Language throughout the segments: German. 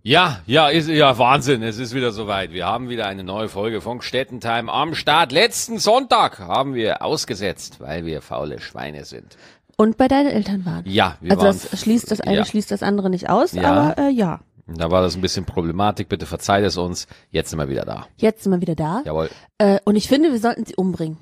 Ja, Wahnsinn, es ist wieder soweit. Wir haben wieder eine neue Folge von Städtentime am Start. Letzten Sonntag haben wir ausgesetzt, weil wir faule Schweine sind. Und bei deinen Eltern waren. Ja, wir waren. Also das schließt das eine, schließt das andere nicht aus, aber ja. Da war das ein bisschen Problematik, bitte verzeiht es uns. Jetzt sind wir wieder da. Jetzt sind wir wieder da. Jawohl. Und ich finde, wir sollten sie umbringen.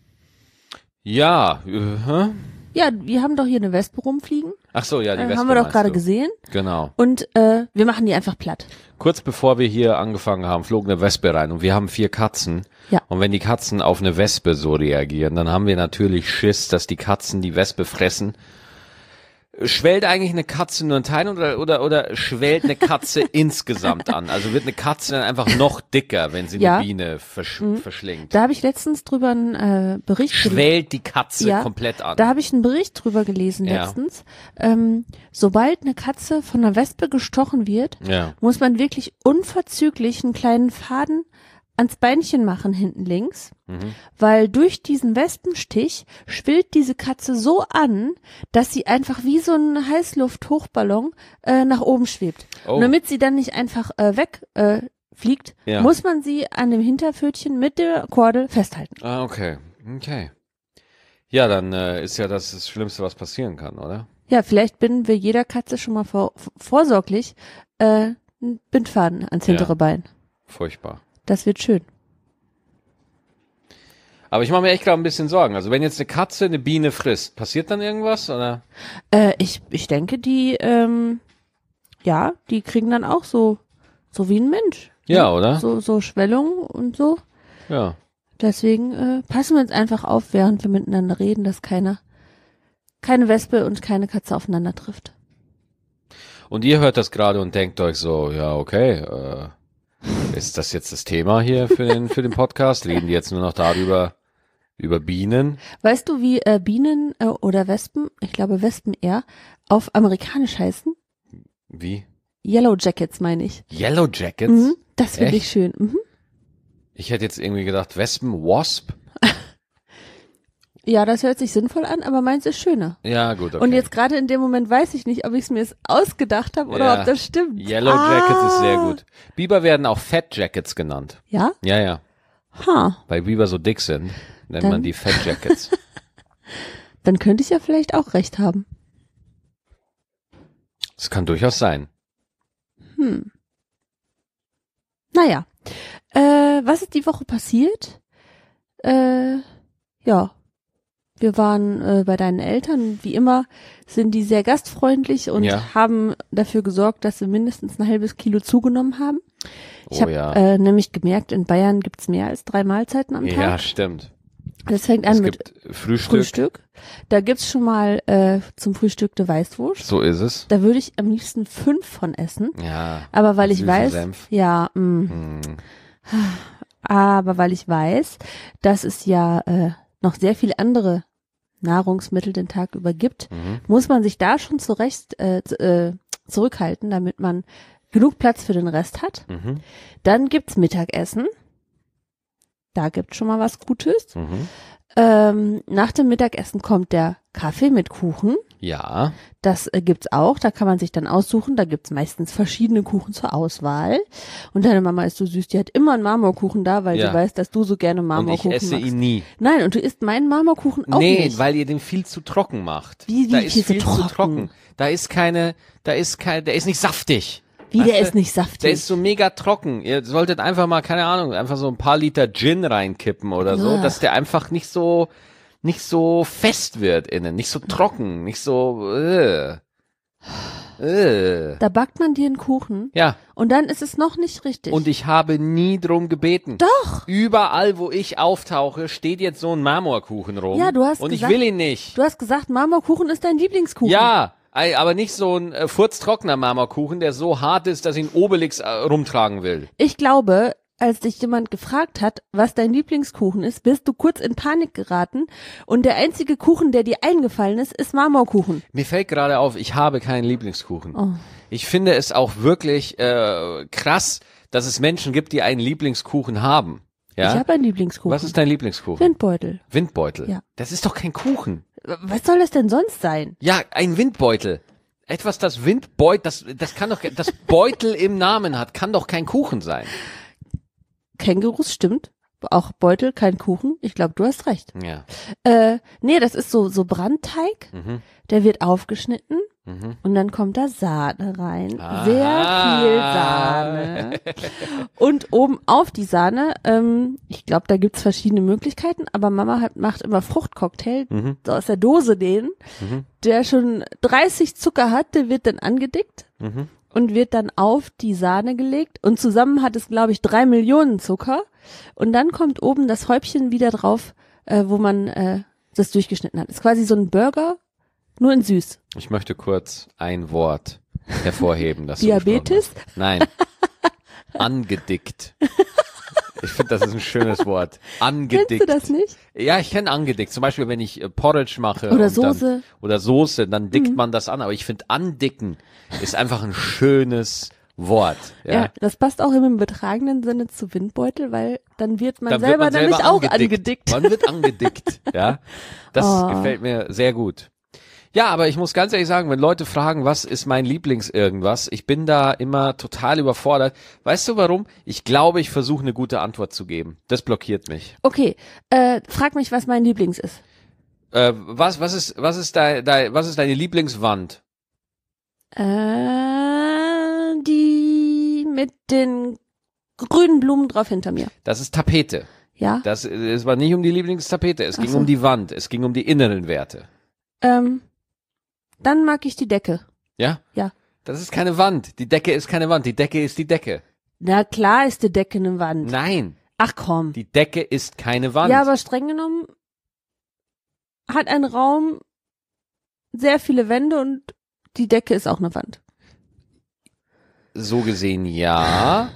Ja, Ja, wir haben doch hier eine Wespe rumfliegen. Ach so, ja, die Wespe haben wir doch gerade gesehen. Genau. Und wir machen die einfach platt. Kurz bevor wir hier angefangen haben, flog eine Wespe rein und wir haben 4 Katzen. Ja. Und wenn die Katzen auf eine Wespe so reagieren, dann haben wir natürlich Schiss, dass die Katzen die Wespe fressen. Schwellt eigentlich eine Katze nur ein Teil oder schwellt eine Katze insgesamt an? Also wird eine Katze dann einfach noch dicker, wenn sie eine Biene verschlingt? Da habe ich letztens drüber einen Bericht gelesen. Schwellt die Katze komplett an? Da habe ich einen Bericht drüber gelesen letztens. Sobald eine Katze von einer Wespe gestochen wird, muss man wirklich unverzüglich einen kleinen Faden ans Beinchen machen hinten links, weil durch diesen Wespenstich schwillt diese Katze so an, dass sie einfach wie so ein Heißluft-Hochballon nach oben schwebt. Oh. Und damit sie dann nicht einfach wegfliegt, muss man sie an dem Hinterpfötchen mit der Kordel festhalten. Ah, okay. Ja, dann ist ja das Schlimmste, was passieren kann, oder? Ja, vielleicht binden wir jeder Katze schon mal vorsorglich einen Bindfaden ans hintere Bein. Furchtbar. Das wird schön. Aber ich mache mir echt gerade ein bisschen Sorgen. Also wenn jetzt eine Katze eine Biene frisst, passiert dann irgendwas, oder? Ich denke, die kriegen dann auch so wie ein Mensch. Ja, oder? So Schwellungen und so. Ja. Deswegen passen wir uns einfach auf, während wir miteinander reden, dass keine Wespe und keine Katze aufeinander trifft. Und ihr hört das gerade und denkt euch so, ja, okay, ist das jetzt das Thema hier für den Podcast? Reden die jetzt nur noch darüber, über Bienen? Weißt du, wie Bienen oder Wespen, ich glaube Wespen eher, auf amerikanisch heißen? Wie? Yellow Jackets, meine ich. Yellow Jackets? Mhm, das finde ich schön. Mhm. Ich hätte jetzt irgendwie gedacht, Wespen, Wasp? Ja, das hört sich sinnvoll an, aber meins ist schöner. Ja, gut, okay. Und jetzt gerade in dem Moment weiß ich nicht, ob ich es mir ausgedacht habe oder ob das stimmt. Yellow Jackets ist sehr gut. Biber werden auch Fat Jackets genannt. Ja? Ja. Weil Biber so dick sind, nennt man die Fat Jackets. Dann könnte ich ja vielleicht auch recht haben. Das kann durchaus sein. Naja. Was ist die Woche passiert? Wir waren bei deinen Eltern, wie immer sind die sehr gastfreundlich und haben dafür gesorgt, dass wir mindestens ein halbes Kilo zugenommen haben. Ich habe nämlich gemerkt, in Bayern gibt's mehr als 3 Mahlzeiten am Tag. Ja, stimmt. Das fängt an mit Frühstück. Da gibt's schon mal zum Frühstück eine Weißwurst. So ist es. Da würde ich am liebsten 5 von essen. Ja. Aber weil ich weiß, Senf. Aber weil ich weiß, dass es noch sehr viele andere Nahrungsmittel den Tag über gibt, muss man sich da schon zurückhalten, damit man genug Platz für den Rest hat. Dann gibt's Mittagessen. Da gibt's schon mal was Gutes. Nach dem Mittagessen kommt der Kaffee mit Kuchen. Ja. Das gibt's auch. Da kann man sich dann aussuchen. Da gibt's meistens verschiedene Kuchen zur Auswahl. Und deine Mama ist so süß. Die hat immer einen Marmorkuchen da, weil sie weiß, dass du so gerne Marmorkuchen magst. Und ich esse ihn nie. Nein, und du isst meinen Marmorkuchen auch nicht. Nee, weil ihr den viel zu trocken macht. Wie da ist viel zu trocken. Der ist nicht saftig. Wie, der ist nicht saftig? Der ist so mega trocken. Ihr solltet einfach mal, keine Ahnung, einfach so ein paar Liter Gin reinkippen oder so, dass der einfach nicht so fest wird innen, nicht so trocken, nicht so, Da backt man dir einen Kuchen. Ja. Und dann ist es noch nicht richtig. Und ich habe nie drum gebeten. Doch. Überall, wo ich auftauche, steht jetzt so ein Marmorkuchen rum. Ja, du hast und gesagt, ich will ihn nicht. Du hast gesagt, Marmorkuchen ist dein Lieblingskuchen. Ja. Aber nicht so ein furztrockener Marmorkuchen, der so hart ist, dass ich ihn Obelix rumtragen will. Ich glaube, als dich jemand gefragt hat, was dein Lieblingskuchen ist, bist du kurz in Panik geraten und der einzige Kuchen, der dir eingefallen ist Marmorkuchen. Mir fällt gerade auf, ich habe keinen Lieblingskuchen. Oh. Ich finde es auch wirklich krass, dass es Menschen gibt, die einen Lieblingskuchen haben. Ja? Ich habe einen Lieblingskuchen. Was ist dein Lieblingskuchen? Windbeutel. Windbeutel? Ja. Das ist doch kein Kuchen. Was soll das denn sonst sein? Ja, ein Windbeutel. Etwas, das Windbeutel, das kann doch, das Beutel im Namen hat, kann doch kein Kuchen sein. Kängurus, stimmt. Auch Beutel, kein Kuchen. Ich glaube, du hast recht. Ja. Nee, das ist so Brandteig. Der wird aufgeschnitten und dann kommt da Sahne rein. Sehr viel Sahne. Und oben auf die Sahne, ich glaube, da gibt's verschiedene Möglichkeiten, aber Mama macht immer Fruchtcocktail, so aus der Dose den, der schon 30 Zucker hat, der wird dann angedickt. Und wird dann auf die Sahne gelegt und zusammen hat es, glaube ich, 3 Millionen Zucker und dann kommt oben das Häubchen wieder drauf, wo man das durchgeschnitten hat. Ist quasi so ein Burger, nur in süß. Ich möchte kurz ein Wort hervorheben. Das Diabetes? Nein, angedickt. Ich finde, das ist ein schönes Wort. Angedickt. Kennst du das nicht? Ja, ich kenne angedickt. Zum Beispiel, wenn ich Porridge mache. Oder Soße. Oder Soße, dann dickt man das an. Aber ich finde, andicken ist einfach ein schönes Wort. Ja, das passt auch im übertragenen Sinne zu Windbeutel, weil dann wird man selber nämlich auch angedickt. Man wird angedickt, ja. Das gefällt mir sehr gut. Ja, aber ich muss ganz ehrlich sagen, wenn Leute fragen, was ist mein Lieblings-Irgendwas, ich bin da immer total überfordert. Weißt du warum? Ich glaube, ich versuche eine gute Antwort zu geben. Das blockiert mich. Okay, frag mich, was mein Lieblings ist. Was ist deine Lieblingswand? Die mit den grünen Blumen drauf hinter mir. Das ist Tapete. Ja? Es war nicht um die Lieblingstapete, es ging um die Wand, es ging um die inneren Werte. Dann mag ich die Decke. Ja? Ja. Das ist keine Wand. Die Decke ist keine Wand. Die Decke ist die Decke. Na klar ist die Decke eine Wand. Nein. Ach komm. Die Decke ist keine Wand. Ja, aber streng genommen hat ein Raum sehr viele Wände und die Decke ist auch eine Wand. So gesehen ja.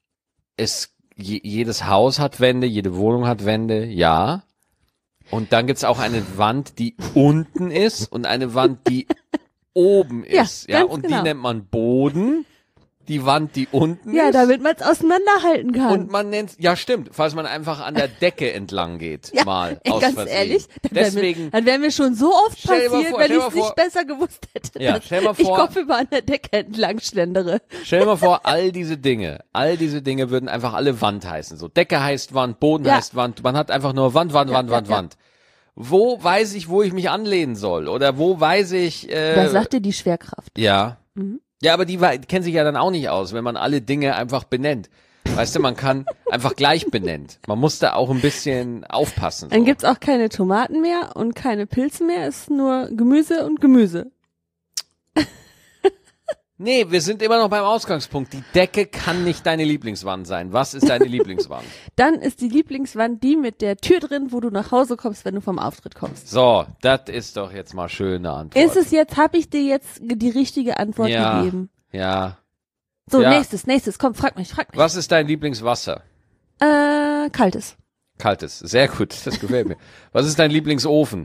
Jedes Haus hat Wände, jede Wohnung hat Wände, ja. Und dann gibt's auch eine Wand, die unten ist und eine Wand, die oben ist. Ja, und genau. Die nennt man Boden. Die Wand, die unten ist. Ja, damit man es auseinanderhalten kann. Und man nennt, ja stimmt, falls man einfach an der Decke entlang geht, ja, mal aus ganz Versehen. Ehrlich, deswegen, dann wäre mir schon so oft passiert, wenn ich es nicht besser gewusst hätte, ja, dass ich kopfüber an der Decke entlang schlendere. Stell dir mal vor, all diese Dinge würden einfach alle Wand heißen. So Decke heißt Wand, Boden heißt Wand, man hat einfach nur Wand. Wo weiß ich, wo ich mich anlehnen soll? Oder wo weiß ich... Das sagt dir die Schwerkraft. Ja. Ja, aber die kennen sich ja dann auch nicht aus, wenn man alle Dinge einfach benennt. Weißt du, man kann einfach gleich benennt. Man muss da auch ein bisschen aufpassen. So. Dann gibt's auch keine Tomaten mehr und keine Pilze mehr, es ist nur Gemüse und Gemüse. Nee, wir sind immer noch beim Ausgangspunkt. Die Decke kann nicht deine Lieblingswand sein. Was ist deine Lieblingswand? Dann ist die Lieblingswand die mit der Tür drin, wo du nach Hause kommst, wenn du vom Auftritt kommst. So, das ist doch jetzt mal schöne Antwort. Ist es jetzt, habe ich dir jetzt die richtige Antwort gegeben? Ja. So, nächstes, komm, frag mich. Was ist dein Lieblingswasser? Kaltes. Kaltes, sehr gut, das gefällt mir. Was ist dein Lieblingsofen?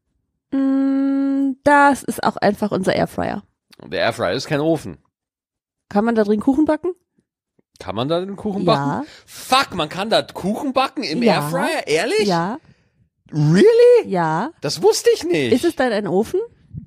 Das ist auch einfach unser Airfryer. Der Airfryer ist kein Ofen. Kann man da drin Kuchen backen? Kann man da den Kuchen backen? Fuck, man kann da Kuchen backen im Airfryer? Ehrlich? Ja. Really? Ja. Das wusste ich nicht. Ist es dann ein Ofen?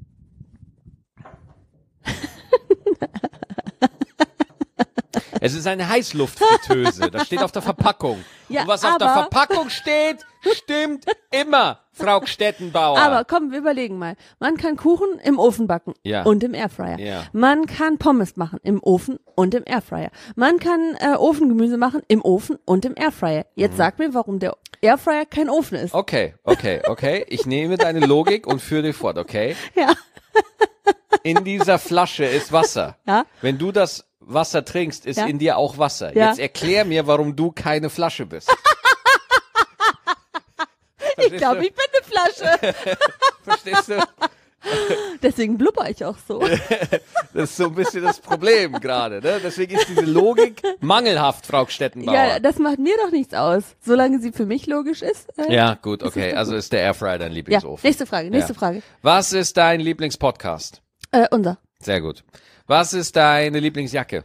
Es ist eine Heißluftfritteuse. Das steht auf der Verpackung. Ja, und was auf der Verpackung steht, stimmt immer, Frau Stettenbauer. Aber komm, wir überlegen mal. Man kann Kuchen im Ofen backen und im Airfryer. Ja. Man kann Pommes machen im Ofen und im Airfryer. Man kann Ofengemüse machen im Ofen und im Airfryer. Jetzt sag mir, warum der Airfryer kein Ofen ist. Okay. Ich nehme deine Logik und führe dich fort, okay? Ja. In dieser Flasche ist Wasser. Ja. Wenn du das Wasser trinkst, ist in dir auch Wasser. Ja. Jetzt erklär mir, warum du keine Flasche bist. Ich glaube, ich bin eine Flasche. Verstehst du? Deswegen blubber ich auch so. Das ist so ein bisschen das Problem gerade, ne? Deswegen ist diese Logik mangelhaft, Frau Stettenbauer. Ja, das macht mir doch nichts aus, solange sie für mich logisch ist. Ja, gut, okay. Also ist der Airfryer dein Lieblingsofen. Ja, nächste Frage. Was ist dein Lieblingspodcast? Unser. Sehr gut. Was ist deine Lieblingsjacke?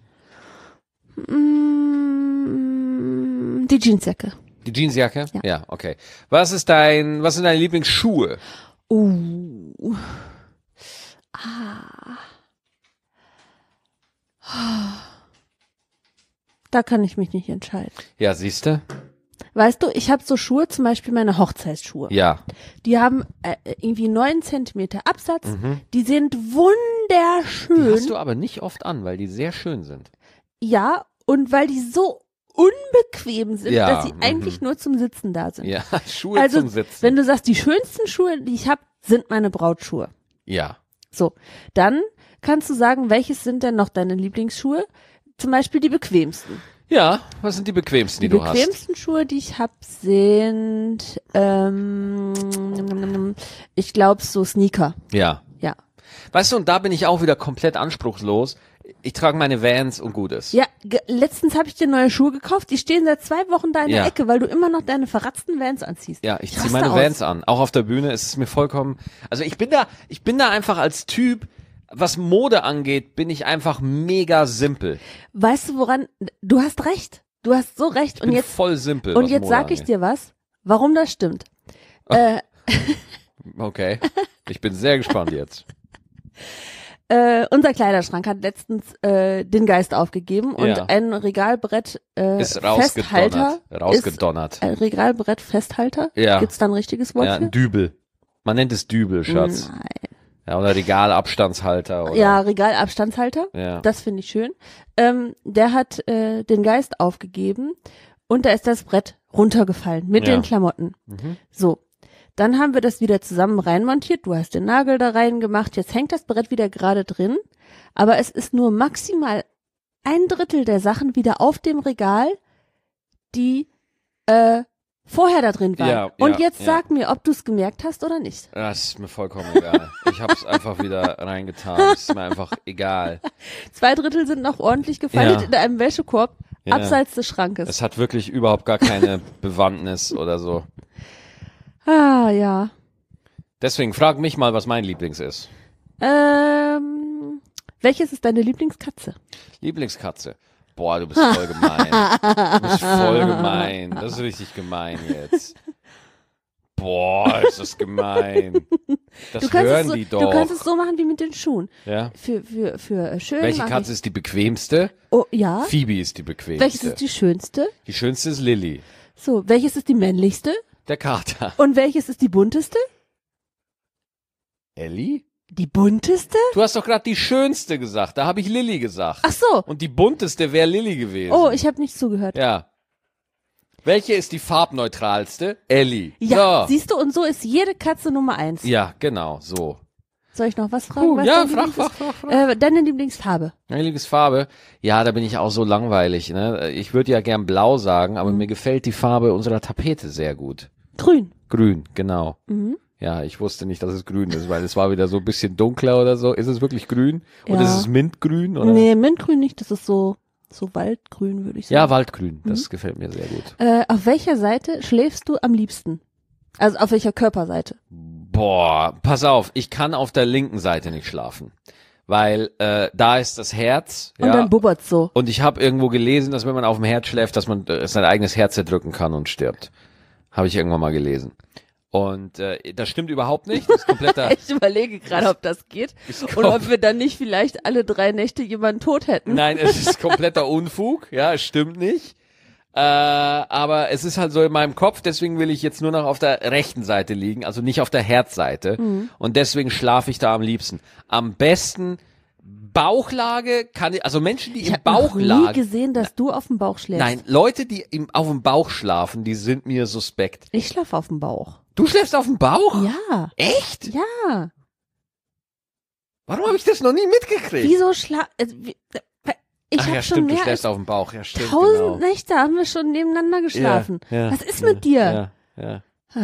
Die Jeansjacke. Die Jeansjacke? Ja, okay. Was sind deine Lieblingsschuhe? Da kann ich mich nicht entscheiden. Ja, siehste. Weißt du, ich habe so Schuhe, zum Beispiel meine Hochzeitsschuhe. Ja. Die haben irgendwie 9 Zentimeter Absatz. Die sind wunderschön. Die hast du aber nicht oft an, weil die sehr schön sind. Ja, und weil die so unbequem sind, Ja, dass sie eigentlich nur zum Sitzen da sind. Ja, Schuhe Also, zum Sitzen. wenn du sagst, die schönsten Schuhe, die ich habe, sind meine Brautschuhe. Ja. So, dann kannst du sagen, welches sind denn noch deine Lieblingsschuhe? Zum Beispiel die bequemsten. Ja, was sind die bequemsten, die du hast? Die bequemsten Schuhe, die ich habe, sind, ich glaube, so Sneaker. Ja. Ja. Weißt du, und da bin ich auch wieder komplett anspruchslos. Ich trage meine Vans und gut ist. Ja, letztens habe ich dir neue Schuhe gekauft. Die stehen seit 2 Wochen da in der Ecke, weil du immer noch deine verratzten Vans anziehst. Ja, ich ziehe meine Vans an. Auch auf der Bühne ist es mir vollkommen, also ich bin da einfach als Typ, was Mode angeht, bin ich einfach mega simpel. Weißt du woran? Du hast recht. Du hast so recht. Ich bin voll simpel. Und jetzt sag ich dir was, warum das stimmt. Okay. Ich bin sehr gespannt jetzt. Unser Kleiderschrank hat letztens den Geist aufgegeben und ein Regalbrett ist rausgedonnert. Ein Regalbrett Festhalter? Ja. Gibt's da ein richtiges Wort für? Ein Dübel. Man nennt es Dübel, Schatz. Nein. Ja, oder Regalabstandshalter. Oder? Ja, Regalabstandshalter. Ja. Das finde ich schön. Der hat den Geist aufgegeben und da ist das Brett runtergefallen mit den Klamotten. So. Dann haben wir das wieder zusammen reinmontiert. Du hast den Nagel da rein gemacht. Jetzt hängt das Brett wieder gerade drin. Aber es ist nur maximal 1/3 der Sachen wieder auf dem Regal, die vorher da drin waren. Ja, und jetzt sag mir, ob du es gemerkt hast oder nicht. Das ist mir vollkommen egal. Ich habe es einfach wieder reingetan. Das ist mir einfach egal. 2/3 sind noch ordentlich gefaltet in einem Wäschekorb, abseits des Schrankes. Es hat wirklich überhaupt gar keine Bewandtnis oder so. Ah, ja. Deswegen frag mich mal, was mein Lieblings ist. Welches ist deine Lieblingskatze? Lieblingskatze. Boah, du bist voll gemein. Du bist voll gemein. Das ist richtig gemein jetzt. Boah, ist das gemein. Das hören die doch. Du kannst es so machen wie mit den Schuhen. Ja. Für schön. Welche Katze ist die bequemste? Oh, ja. Phoebe ist die bequemste. Welches ist die schönste? Die schönste ist Lilly. So, welches ist die männlichste? Der Kater. Und welches ist die bunteste? Ellie? Die bunteste? Du hast doch gerade die schönste gesagt. Da habe ich Lilly gesagt. Ach so. Und die bunteste wäre Lilly gewesen. Oh, ich habe nicht zugehört. Ja. Welche ist die farbneutralste? Ellie. Ja, so. Siehst du, und so ist jede Katze Nummer 1. Ja, genau, so. Soll ich noch was fragen? Was Ja, frag. Deine Lieblingsfarbe? Meine Lieblingsfarbe? Ja, da bin ich auch so langweilig. Ne? Ich würde ja gern blau sagen, aber mir gefällt die Farbe unserer Tapete sehr gut. Grün. Grün, genau. Mhm. Ja, ich wusste nicht, dass es grün ist, weil es war wieder so ein bisschen dunkler oder so. Ist es wirklich grün? Ja. Oder ist es Mintgrün? Oder? Nee, Mintgrün nicht. Das ist so Waldgrün, würde ich sagen. Ja, Waldgrün. Das gefällt mir sehr gut. Auf welcher Seite schläfst du am liebsten? Also auf welcher Körperseite? Boah, pass auf, ich kann auf der linken Seite nicht schlafen, weil da ist das Herz. Und dann bubbert's so. Und ich habe irgendwo gelesen, dass wenn man auf dem Herz schläft, dass man sein eigenes Herz zerdrücken kann und stirbt. Habe ich irgendwann mal gelesen. Und das stimmt überhaupt nicht. Das ist kompletter. Ich überlege gerade, ob das geht und ob wir dann nicht vielleicht alle 3 Nächte jemanden tot hätten. Nein, es ist kompletter Unfug. Ja, es stimmt nicht. Aber es ist halt so in meinem Kopf, deswegen will ich jetzt nur noch auf der rechten Seite liegen, also nicht auf der Herzseite. Und deswegen schlafe ich da am liebsten. Am besten Bauchlage kann ich, also Menschen, die im Bauch Ich habe nie gesehen, dass du auf dem Bauch schläfst. Nein, Leute, die auf dem Bauch schlafen, die sind mir suspekt. Ich schlafe auf dem Bauch. Du schläfst auf dem Bauch? Ja. Echt? Ja. Warum habe ich das noch nie mitgekriegt? Wieso ich Ach habe ja, schon stimmt, mehr du schläfst als auf dem Bauch. Ja, stimmt, 1000 genau. Nächte haben wir schon nebeneinander geschlafen. Ja, Was ist mit dir? Ja.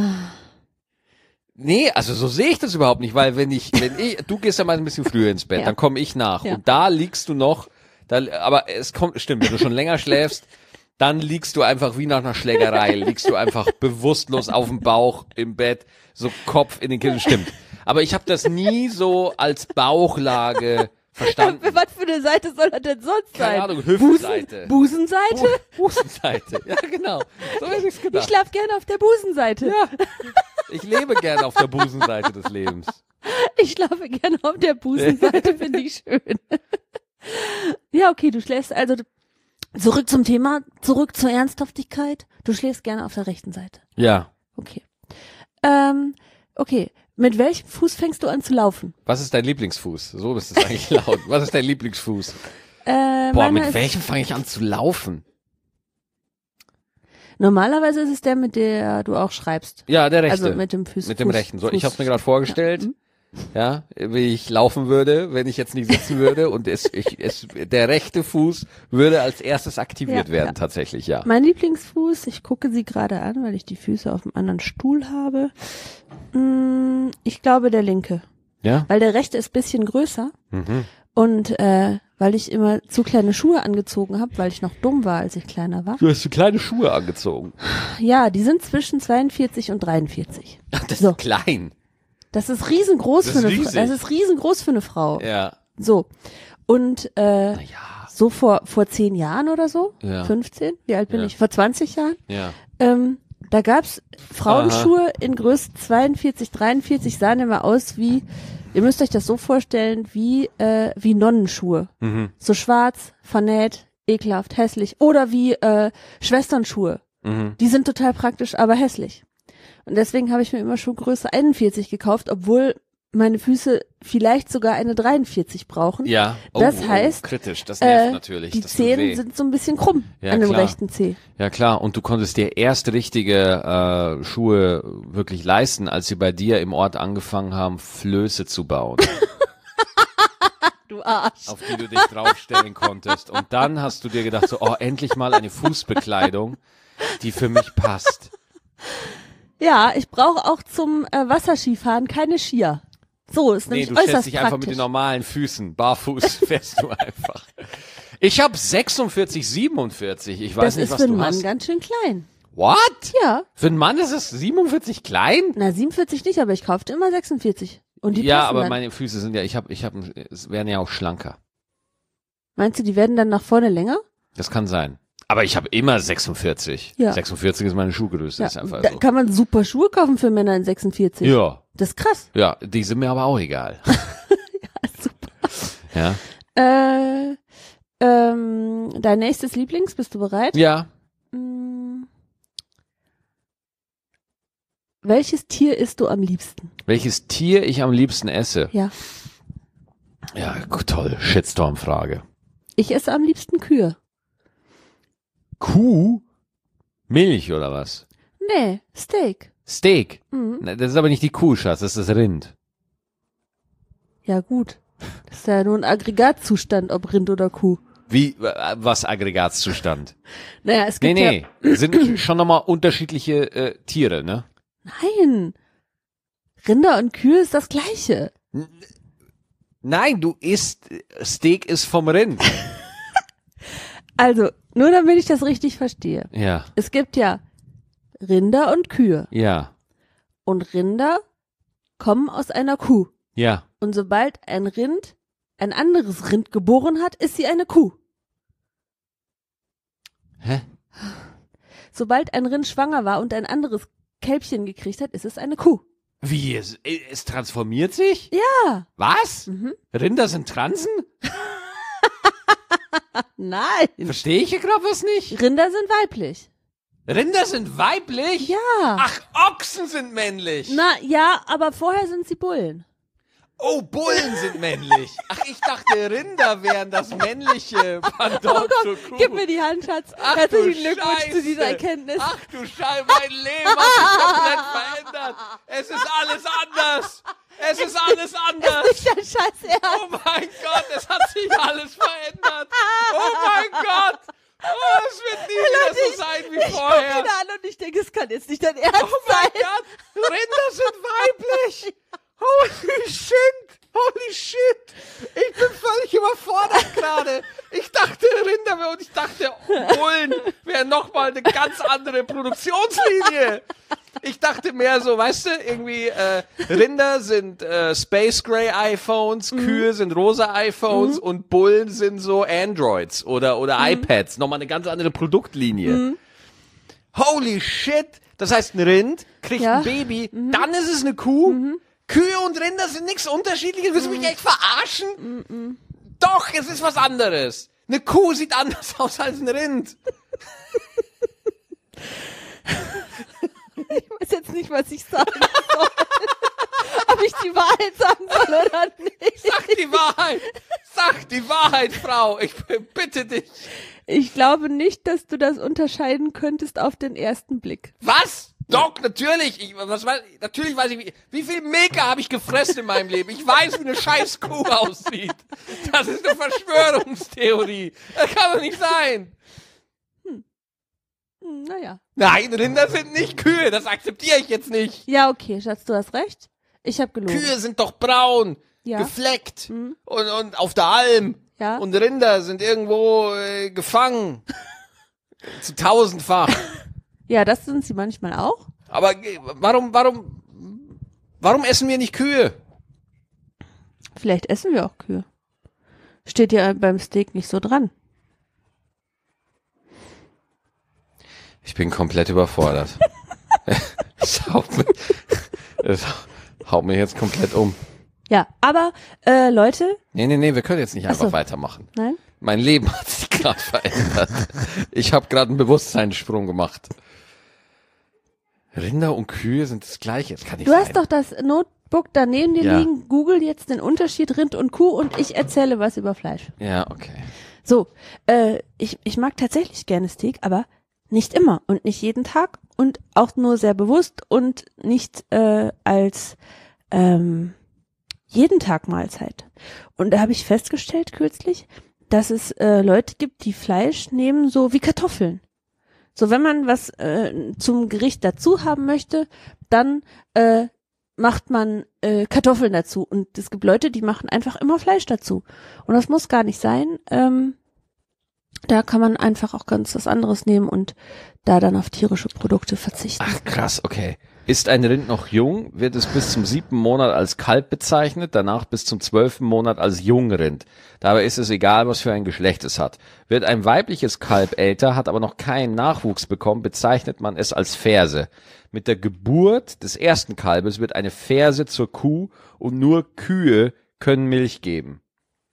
Nee, also so sehe ich das überhaupt nicht, weil du gehst ja mal ein bisschen früher ins Bett, dann komme ich nach und da liegst du noch, aber stimmt, wenn du schon länger schläfst, dann liegst du einfach wie nach einer Schlägerei, liegst du einfach bewusstlos auf dem Bauch im Bett, so Kopf in den Kissen, stimmt. Aber ich habe das nie so als Bauchlage verstanden. Was für eine Seite soll das denn sonst sein? Keine Ahnung, Hüftseite. Busenseite? Busenseite, ja genau. So hätte ich's gedacht. Ich schlaf gerne auf der Busenseite. Ja, ich lebe gerne auf der Busenseite des Lebens. Ich schlafe gerne auf der Busenseite, finde ich schön. Ja, okay, du schläfst also zurück zum Thema, zurück zur Ernsthaftigkeit. Du schläfst gerne auf der rechten Seite. Ja. Okay. Okay. Mit welchem Fuß fängst du an zu laufen? Was ist dein Lieblingsfuß? So ist es eigentlich laut. Was ist dein Lieblingsfuß? Boah, mit welchem fange ich an zu laufen? Normalerweise ist es der, mit der du auch schreibst. Ja, der rechte. Also mit dem Fuß. Mit dem rechten. So, ich habe mir gerade vorgestellt, ja, wie ich laufen würde, wenn ich jetzt nicht sitzen würde und der rechte Fuß würde als erstes aktiviert werden, tatsächlich, ja. Mein Lieblingsfuß, ich gucke sie gerade an, weil ich die Füße auf einem anderen Stuhl habe. Ich glaube der linke. Ja? Weil der rechte ist ein bisschen größer. Und weil ich immer zu kleine Schuhe angezogen habe, weil ich noch dumm war, als ich kleiner war. Du hast so kleine Schuhe angezogen. Ja, die sind zwischen 42 und 43. Ach, das ist klein. Das ist riesengroß für eine Frau. Das ist riesengroß für eine Frau. Ja. So. Und so vor 10 Jahren oder so, 15, wie alt bin ich? Vor 20 Jahren? Ja. Da gab's Frauenschuhe in Größe 42, 43, sahen immer aus wie, ihr müsst euch das so vorstellen, wie Nonnenschuhe. So schwarz, vernäht, ekelhaft, hässlich. Oder wie Schwesternschuhe. Die sind total praktisch, aber hässlich. Und deswegen habe ich mir immer schon Größe 41 gekauft, obwohl meine Füße vielleicht sogar eine 43 brauchen. Ja. Das heißt, kritisch, das nervt natürlich. Die Zehen sind so ein bisschen krumm an dem rechten Zeh. Ja klar, und du konntest dir erst richtige Schuhe wirklich leisten, als sie bei dir im Ort angefangen haben, Flöße zu bauen. Du Arsch. Auf die du dich draufstellen konntest. Und dann hast du dir gedacht so, oh, endlich mal eine Fußbekleidung, die für mich passt. Ja, ich brauche auch zum Wasserskifahren keine Skier. So, ist nämlich äußerst praktisch. Du stellst dich einfach mit den normalen Füßen, barfuß fährst du einfach. Ich habe 46, 47, ich weiß nicht, was du hast. Das ist für einen Mann ganz schön klein. What? Ja. Für einen Mann ist es 47 klein? Na, 47 nicht, aber ich kaufte immer 46. Und die ja, passen aber dann. meine Füße sind ja, es werden ja auch schlanker. Meinst du, die werden dann nach vorne länger? Das kann sein. Aber ich habe immer 46. Ja. 46 ist meine Schuhgröße, ist einfach da so. Kann man super Schuhe kaufen für Männer in 46. Ja. Das ist krass. Ja, die sind mir aber auch egal. Ja, super. Ja. Dein nächstes Lieblings, bist du bereit? Ja. Welches Tier isst du am liebsten? Welches Tier ich am liebsten esse? Ja. Ja, toll. Shitstorm-Frage. Ich esse am liebsten Kühe. Kuh? Milch oder was? Nee, Steak. Steak? Das ist aber nicht die Kuh, Schatz, das ist das Rind. Ja gut. Das ist ja nur ein Aggregatzustand, ob Rind oder Kuh. Wie, was Aggregatzustand? Naja, es gibt Nee, sind schon nochmal unterschiedliche Tiere, ne? Nein. Rinder und Kühe ist das Gleiche. Nein, Steak ist vom Rind. Also, nur damit ich das richtig verstehe. Ja. Es gibt ja Rinder und Kühe. Ja. Und Rinder kommen aus einer Kuh. Ja. Und sobald ein Rind ein anderes Rind geboren hat, ist sie eine Kuh. Hä? Sobald ein Rind schwanger war und ein anderes Kälbchen gekriegt hat, ist es eine Kuh. Wie? Es transformiert sich? Ja. Was? Rinder sind Transen? Nein. Verstehe ich hier gerade was nicht? Rinder sind weiblich. Rinder sind weiblich? Ja. Ach, Ochsen sind männlich. Na ja, aber vorher sind sie Bullen. Oh, Bullen sind männlich. Ach, ich dachte, Rinder wären das männliche Pendant zur Kuh. Gib mir die Hand, Schatz. Ach, herzlichen Glückwunsch zu dieser Erkenntnis. Ach du Scheiße, mein Leben hat sich komplett verändert. Es ist alles anders. Es ist alles anders. Ist nicht dein Scheiß Ernst. Oh mein Gott, es hat sich alles verändert. Oh mein Gott. Oh, es wird nie wieder so sein wie vorher. Ich gucke ihn an und ich denke, es kann jetzt nicht dein Ernst sein. Oh mein Gott, Rinder sind weiblich. Holy shit! Holy shit! Ich bin völlig überfordert gerade. Ich dachte Rinder und ich dachte Bullen wäre nochmal eine ganz andere Produktionslinie. Ich dachte mehr so, weißt du, irgendwie Rinder sind Space Gray iPhones, Kühe sind rosa iPhones und Bullen sind so Androids oder iPads. Nochmal eine ganz andere Produktlinie. Holy shit! Das heißt, ein Rind kriegt ein Baby, dann ist es eine Kuh. Kühe und Rinder sind nichts Unterschiedliches. Willst du mich echt verarschen? Doch, es ist was anderes. Eine Kuh sieht anders aus als ein Rind. Ich weiß jetzt nicht, was ich sagen soll. Ob ich die Wahrheit sagen soll oder nicht. Sag die Wahrheit. Sag die Wahrheit, Frau. Ich bitte dich. Ich glaube nicht, dass du das unterscheiden könntest auf den ersten Blick. Was? Doch, natürlich. Natürlich weiß ich, wie viel Milka habe ich gefressen in meinem Leben. Ich weiß, wie eine scheiß Kuh aussieht. Das ist eine Verschwörungstheorie. Das kann doch nicht sein. Naja. Nein, Rinder sind nicht Kühe. Das akzeptiere ich jetzt nicht. Ja, okay, Schatz, du hast recht. Ich habe gelogen. Kühe sind doch braun, gefleckt und auf der Alm. Ja. Und Rinder sind irgendwo gefangen. Zu 1000-fach. Ja, das sind sie manchmal auch. Aber warum essen wir nicht Kühe? Vielleicht essen wir auch Kühe. Steht ja beim Steak nicht so dran. Ich bin komplett überfordert. Das haut mir jetzt komplett um. Ja, aber Leute. Nee, wir können jetzt nicht einfach weitermachen. Nein? Mein Leben hat sich gerade verändert. Ich habe gerade einen Bewusstseinssprung gemacht. Rinder und Kühe sind das Gleiche. Das kann nicht sein. Du hast doch das Notebook da neben dir liegen. Google jetzt den Unterschied Rind und Kuh und ich erzähle was über Fleisch. Ja, okay. So, ich mag tatsächlich gerne Steak, aber nicht immer und nicht jeden Tag und auch nur sehr bewusst und nicht als jeden Tag Mahlzeit. Und da habe ich festgestellt kürzlich, dass es Leute gibt, die Fleisch nehmen so wie Kartoffeln. So, wenn man was zum Gericht dazu haben möchte, dann macht man Kartoffeln dazu. Und es gibt Leute, die machen einfach immer Fleisch dazu. Und das muss gar nicht sein. Da kann man einfach auch ganz was anderes nehmen und da dann auf tierische Produkte verzichten. Ach krass, okay. Ist ein Rind noch jung, wird es bis zum 7. Monat als Kalb bezeichnet, danach bis zum 12. Monat als Jungrind. Dabei ist es egal, was für ein Geschlecht es hat. Wird ein weibliches Kalb älter, hat aber noch keinen Nachwuchs bekommen, bezeichnet man es als Ferse. Mit der Geburt des ersten Kalbes wird eine Ferse zur Kuh und nur Kühe können Milch geben.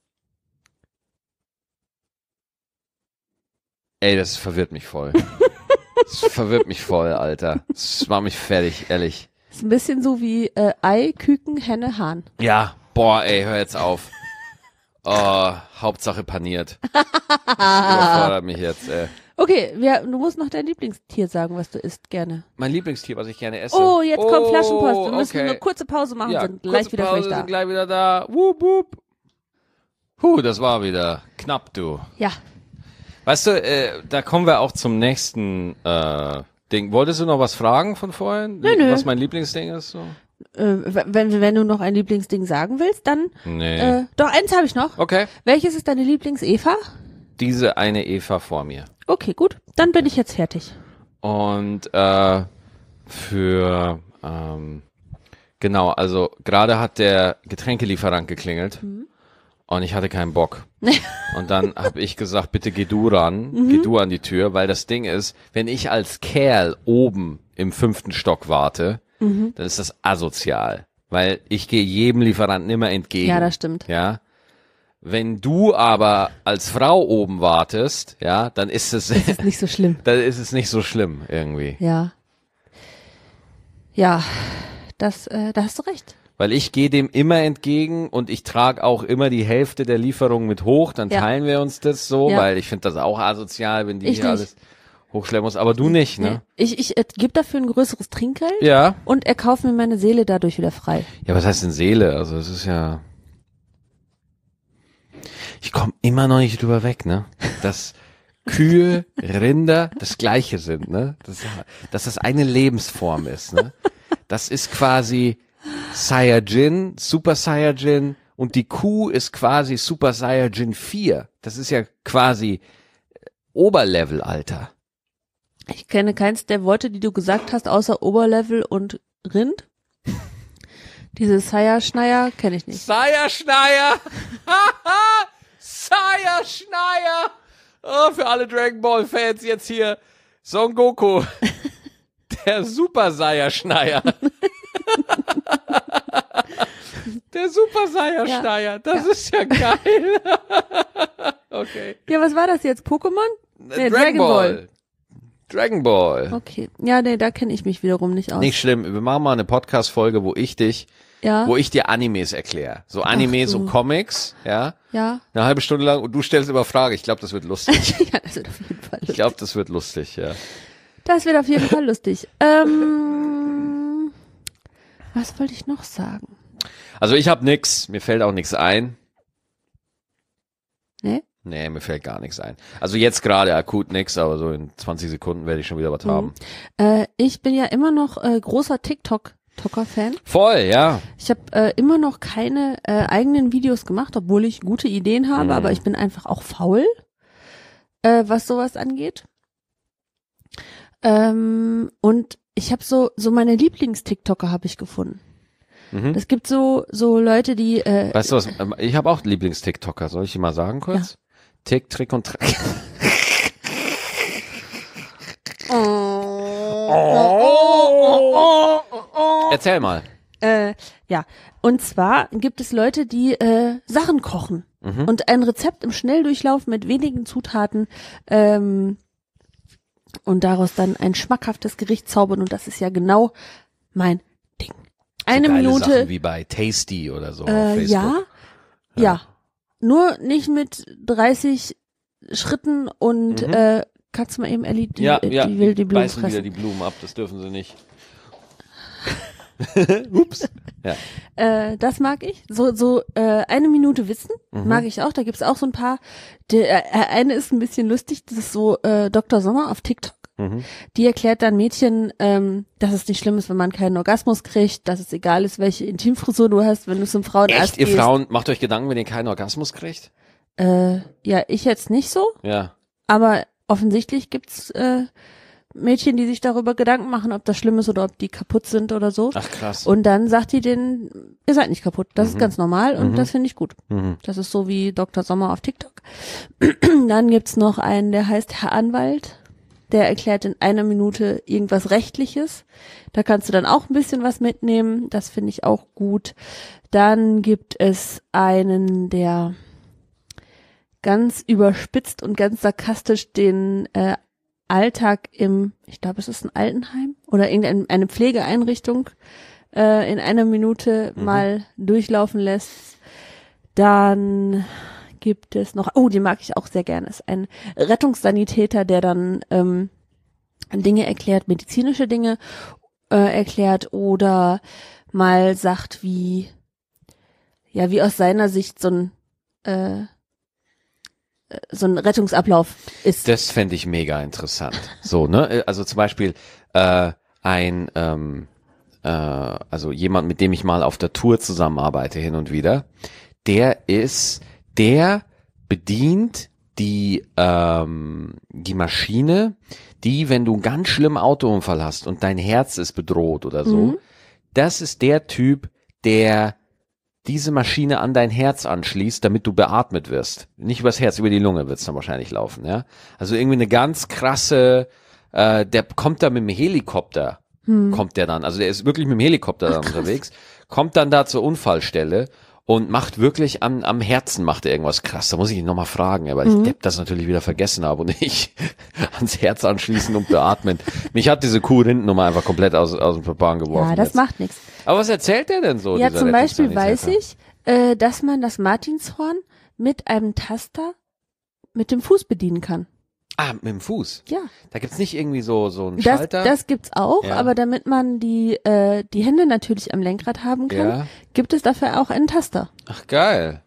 Ey, das verwirrt mich voll. Das verwirrt mich voll, Alter. Das macht mich fertig, ehrlich. Ist ein bisschen so wie Ei, Küken, Henne, Hahn. Ja, boah, ey, hör jetzt auf. Oh, Hauptsache paniert. Das überfordert mich jetzt, ey. Okay, du musst noch dein Lieblingstier sagen, was du isst gerne. Mein Lieblingstier, was ich gerne esse. Oh, jetzt kommt Flaschenpost. Wir müssen eine kurze Pause machen, sind gleich wieder für euch da. Sind gleich wieder da. Wup, wup. Das war wieder knapp, du. Ja. Weißt du, da kommen wir auch zum nächsten Ding. Wolltest du noch was fragen von vorhin? Nö. Was mein Lieblingsding ist? So? Wenn du noch ein Lieblingsding sagen willst, dann... Nee. Doch, eins habe ich noch. Okay. Welches ist deine Lieblings-Eva? Diese eine Eva vor mir. Okay, gut. Dann bin ich jetzt fertig. Und genau, also gerade hat der Getränkelieferant geklingelt. Und ich hatte keinen Bock. Und dann habe ich gesagt, bitte geh du ran, geh du an die Tür, weil das Ding ist, wenn ich als Kerl oben im 5. Stock warte, dann ist das asozial. Weil ich gehe jedem Lieferanten immer entgegen. Ja, das stimmt. Ja. Wenn du aber als Frau oben wartest, ja, dann ist es nicht so schlimm. Dann ist es nicht so schlimm irgendwie. Ja. Ja, da hast du recht. Weil ich gehe dem immer entgegen und ich trage auch immer die Hälfte der Lieferung mit hoch, dann teilen wir uns das so, weil ich finde das auch asozial, wenn die hier alles hochschleppen muss, aber du nicht, ne? Ich gebe dafür ein größeres Trinkgeld ja. Und er kauft mir meine Seele dadurch wieder frei. Ja, was heißt denn Seele? Also es ist ja... Ich komme immer noch nicht drüber weg, ne? Dass Kühe, Rinder das Gleiche sind, ne? Dass das eine Lebensform ist, ne? Das ist quasi... Saiyajin, Super Saiyajin und die Kuh ist quasi Super Saiyajin 4. Das ist ja quasi Oberlevel, Alter. Ich kenne keins der Worte, die du gesagt hast, außer Oberlevel und Rind. Diese Saiyajin kenne ich nicht. Saiyajin! Saiyajin! Oh, für alle Dragon Ball Fans jetzt hier. Son Goku. Der Super Saiyajin. Der Super Saiyajin, das ist ja geil. Okay. Ja, was war das jetzt? Pokémon? Nee, Dragon Ball. Dragon Ball. Okay. Ja, nee, da kenne ich mich wiederum nicht aus. Nicht schlimm. Wir machen mal eine Podcast-Folge, wo ich dir Animes erkläre. So Animes und Comics, ja. Ja. Eine halbe Stunde lang und du stellst immer Fragen. Ich glaube, das wird lustig. Ja, das wird auf jeden Fall lustig. Ich glaube, das wird lustig, ja. Das wird auf jeden Fall lustig. Was wollte ich noch sagen? Also ich habe nix. Mir fällt auch nichts ein. Nee? Nee, mir fällt gar nichts ein. Also jetzt gerade akut nix, aber so in 20 Sekunden werde ich schon wieder was haben. Ich bin ja immer noch großer TikTok-Fan. Voll, ja. Ich habe immer noch keine eigenen Videos gemacht, obwohl ich gute Ideen habe, aber ich bin einfach auch faul, was sowas angeht. Und ich habe so meine Lieblings-TikToker habe ich gefunden. Es gibt so Leute, die weißt du was, ich habe auch Lieblings-TikToker, soll ich die mal sagen kurz? Ja. Tick, Trick und Track. Erzähl mal. Ja, und zwar gibt es Leute, die Sachen kochen und ein Rezept im Schnelldurchlauf mit wenigen Zutaten und daraus dann ein schmackhaftes Gericht zaubern und das ist ja genau mein Ding. Eine so geile Minute. Sachen wie bei Tasty oder so auf Facebook. Ja. Nur nicht mit 30 Schritten und kannst du mal eben Ellie, die will die Blumen beißen fressen. wieder die Blumen ab, das dürfen sie nicht. Ups. Ja. Das mag ich. So eine Minute Wissen mag ich auch. Da gibt's auch so ein paar. Eine ist ein bisschen lustig. Das ist so Dr. Sommer auf TikTok. Die erklärt dann Mädchen, dass es nicht schlimm ist, wenn man keinen Orgasmus kriegt, dass es egal ist, welche Intimfrisur du hast, wenn du zum Frauenarzt gehst. Echt? Ihr Frauen, gehst. macht euch Gedanken, wenn ihr keinen Orgasmus kriegt? Ja, ich jetzt nicht so. Ja. Aber offensichtlich gibt's Mädchen, die sich darüber Gedanken machen, ob das schlimm ist oder ob die kaputt sind oder so. Ach krass. Und dann sagt die denen, ihr seid nicht kaputt. Das ist ganz normal und das finde ich gut. Das ist so wie Dr. Sommer auf TikTok. Dann gibt's noch einen, der heißt Herr Anwalt. Der erklärt in einer Minute irgendwas Rechtliches. Da kannst du dann auch ein bisschen was mitnehmen. Das finde ich auch gut. Dann gibt es einen, der ganz überspitzt und ganz sarkastisch den Alltag ich glaube, es ist ein Altenheim oder irgendeine Pflegeeinrichtung in einer Minute mal durchlaufen lässt. Dann gibt es noch, die mag ich auch sehr gerne, ist ein Rettungssanitäter, der dann Dinge erklärt, medizinische Dinge erklärt oder mal sagt, wie aus seiner Sicht so ein Rettungsablauf ist. Das fände ich mega interessant. So, ne? Also zum Beispiel also jemand, mit dem ich mal auf der Tour zusammenarbeite hin und wieder, der bedient die Maschine, die, wenn du einen ganz schlimmen Autounfall hast und dein Herz ist bedroht oder so, das ist der Typ, der diese Maschine an dein Herz anschließt, damit du beatmet wirst. Nicht übers Herz, über die Lunge wird's dann wahrscheinlich laufen, ja. Also irgendwie eine ganz krasse, der kommt da mit dem Helikopter, kommt der dann, also der ist wirklich mit dem Helikopter dann unterwegs, kommt dann da zur Unfallstelle und macht wirklich am Herzen macht er irgendwas krass. Da muss ich ihn nochmal fragen, weil ich das natürlich wieder vergessen habe und nicht ans Herz anschließen und beatmen. Mich hat diese Kuh-Rindennummer einfach komplett aus dem Bahn geworfen. Ja, das macht nichts. Aber was erzählt der denn so? Ja, zum Beispiel weiß ich, dass man das Martinshorn mit einem Taster mit dem Fuß bedienen kann. Ah, mit dem Fuß? Ja. Da gibt's nicht irgendwie so einen Schalter? Das gibt's auch, ja. Aber damit man die Hände natürlich am Lenkrad haben kann, gibt es dafür auch einen Taster. Ach, geil.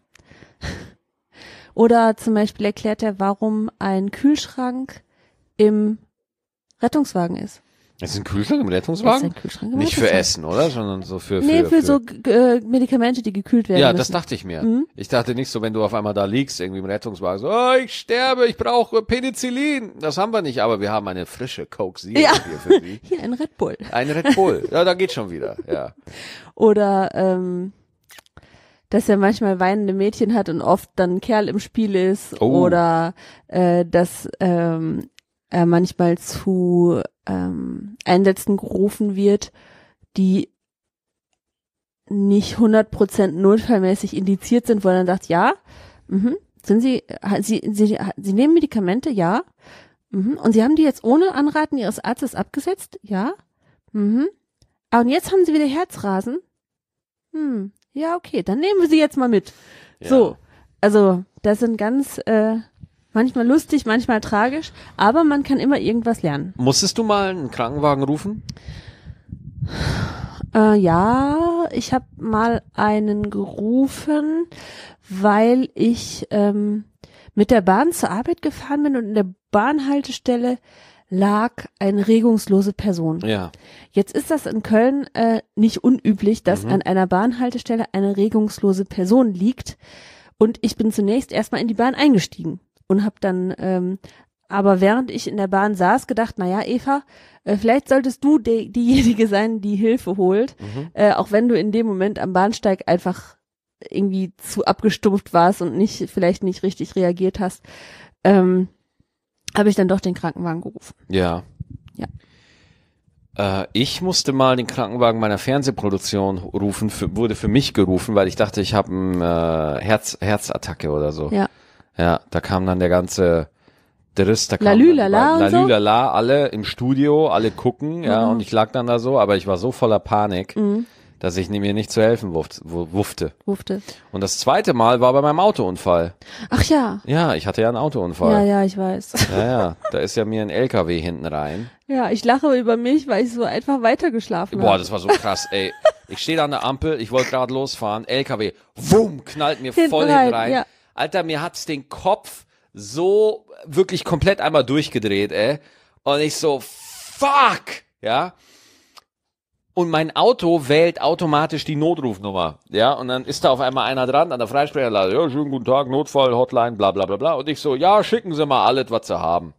Oder zum Beispiel erklärt er, warum ein Kühlschrank im Rettungswagen ist. Das ist ein Kühlschrank im Rettungswagen? Das ist ein Kühlschrank im Nicht Rettungswagen. für Essen, oder? Sondern so für so Medikamente, die gekühlt werden Ja, müssen. das dachte ich mir. Ich dachte nicht so, wenn du auf einmal da liegst, irgendwie im Rettungswagen, so, ich sterbe, ich brauche Penicillin. Das haben wir nicht, aber wir haben eine frische Coke Zero hier für Sie. Hier, ein Red Bull. Ein Red Bull. Ja, da geht schon wieder, ja. Oder, dass er manchmal weinende Mädchen hat und oft dann ein Kerl im Spiel ist. Oh. Oder, dass, er manchmal zu Einsätzen gerufen wird, die nicht 100% notfallmäßig indiziert sind, wo er dann sagt, ja, sind Sie nehmen Medikamente, ja, und Sie haben die jetzt ohne Anraten Ihres Arztes abgesetzt, ja, aber jetzt haben Sie wieder Herzrasen, ja, okay, dann nehmen wir Sie jetzt mal mit. Ja. So, also das sind ganz manchmal lustig, manchmal tragisch, aber man kann immer irgendwas lernen. Musstest du mal einen Krankenwagen rufen? Ja, ich habe mal einen gerufen, weil ich mit der Bahn zur Arbeit gefahren bin und in der Bahnhaltestelle lag eine regungslose Person. Ja. Jetzt ist das in Köln nicht unüblich, dass an einer Bahnhaltestelle eine regungslose Person liegt. Und ich bin zunächst erstmal in die Bahn eingestiegen und habe dann aber während ich in der Bahn saß, gedacht, naja, Eva, vielleicht solltest du diejenige sein, die Hilfe holt, auch wenn du in dem Moment am Bahnsteig einfach irgendwie zu abgestumpft warst und vielleicht nicht richtig reagiert hast, habe ich dann doch den Krankenwagen gerufen. Ja. Ich musste mal den Krankenwagen meiner Fernsehproduktion rufen, wurde für mich gerufen, weil ich dachte, ich habe eine Herzattacke oder so. Ja. Ja, da kam dann der ganze Driss, da kam Lalülala, alle im Studio, alle gucken, ja, und ich lag dann da so, aber ich war so voller Panik, dass ich mir nicht zu helfen wusste. Und das zweite Mal war bei meinem Autounfall. Ach ja. Ja, ich hatte ja einen Autounfall. Ja, ich weiß. Ja, da ist ja mir ein LKW hinten rein. Ja, ich lache über mich, weil ich so einfach weitergeschlafen habe. Boah, das war so krass, ey. Ich stehe da an der Ampel, ich wollte gerade losfahren, LKW, wumm, knallt mir voll hinten rein. Ja. Alter, mir hat's den Kopf so wirklich komplett einmal durchgedreht, ey. Und ich so, fuck, ja. Und mein Auto wählt automatisch die Notrufnummer, ja. Und dann ist da auf einmal einer dran an der Freisprecherleitung, ja, schönen guten Tag, Notfall, Hotline, bla bla bla bla. Und ich so, ja, schicken Sie mal alles, was Sie haben.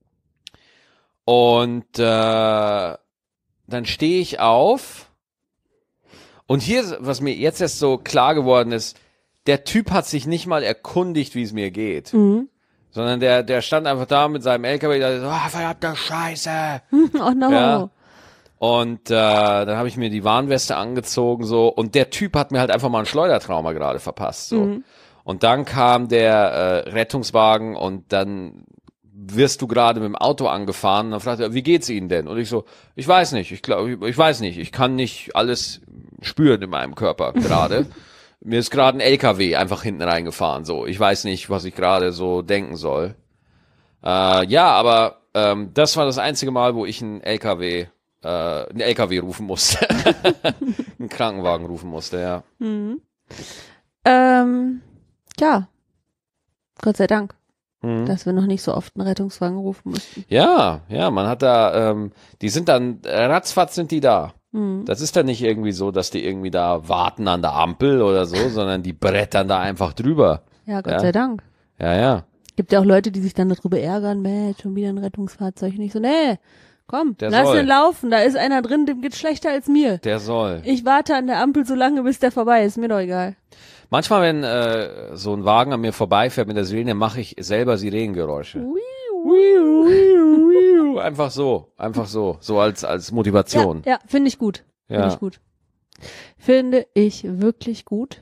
Und dann stehe ich auf. Und hier, was mir jetzt erst so klar geworden ist, der Typ hat sich nicht mal erkundigt, wie es mir geht. Sondern der stand einfach da mit seinem LKW, der so, verdammte Scheiße. Oh no. Ja. Und dann habe ich mir die Warnweste angezogen so und der Typ hat mir halt einfach mal ein Schleudertrauma gerade verpasst. So. Und dann kam der Rettungswagen und dann wirst du gerade mit dem Auto angefahren und dann fragt er, wie geht's Ihnen denn? Und ich so, ich weiß nicht, ich weiß nicht, ich kann nicht alles spüren in meinem Körper gerade. Mir ist gerade ein LKW einfach hinten reingefahren, so. Ich weiß nicht, was ich gerade so denken soll. Ja, aber das war das einzige Mal, wo ich einen LKW rufen musste. Einen Krankenwagen rufen musste, ja. Ja. Gott sei Dank. Dass wir noch nicht so oft einen Rettungswagen rufen mussten. Ja, man hat da, die sind dann, ratzfatz sind die da. Das ist dann nicht irgendwie so, dass die irgendwie da warten an der Ampel oder so, sondern die brettern da einfach drüber. Ja, Gott sei Dank. Ja. Gibt ja auch Leute, die sich dann darüber ärgern, schon wieder ein Rettungsfahrzeug. Nicht so, nee, komm, lass den laufen, da ist einer drin, dem geht's schlechter als mir. Der soll. Ich warte an der Ampel so lange, bis der vorbei ist, mir doch egal. Manchmal, wenn so ein Wagen an mir vorbeifährt mit der Sirene, mache ich selber Sirenengeräusche. Einfach so als Motivation. Ja, finde ich gut. Finde ich wirklich gut.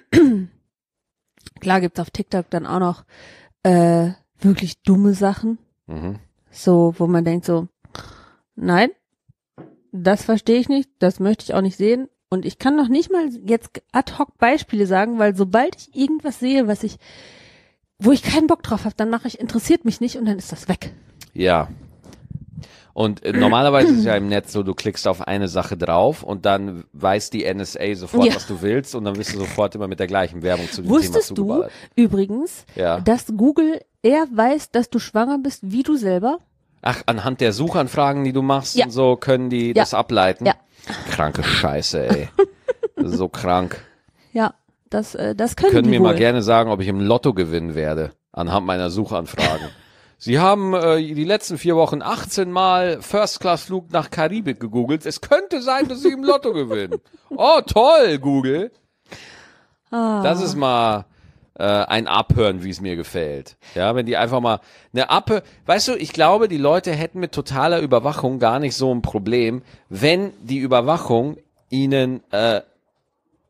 Klar gibt's auf TikTok dann auch noch wirklich dumme Sachen. So, wo man denkt so, nein, das verstehe ich nicht, das möchte ich auch nicht sehen. Und ich kann noch nicht mal jetzt ad hoc Beispiele sagen, weil sobald ich irgendwas sehe, wo ich keinen Bock drauf habe, dann interessiert mich nicht und dann ist das weg. Ja. Und normalerweise ist es ja im Netz so, du klickst auf eine Sache drauf und dann weiß die NSA sofort, was du willst und dann wirst du sofort immer mit der gleichen Werbung zu dem Thema zugeballert. Wusstest du übrigens, dass Google eher weiß, dass du schwanger bist, wie du selber? Ach, anhand der Suchanfragen, die du machst und so, können die das ableiten? Ja. Kranke Scheiße, ey. So krank. Ja, das können die mir wohl mal gerne sagen, ob ich im Lotto gewinnen werde, anhand meiner Suchanfragen. Sie haben die letzten 4 Wochen 18 Mal First-Class-Flug nach Karibik gegoogelt. Es könnte sein, dass Sie im Lotto gewinnen. Oh, toll, Google. Das ist mal ein Abhören, wie es mir gefällt. Ja, wenn die einfach mal weißt du, ich glaube, die Leute hätten mit totaler Überwachung gar nicht so ein Problem, wenn die Überwachung ihnen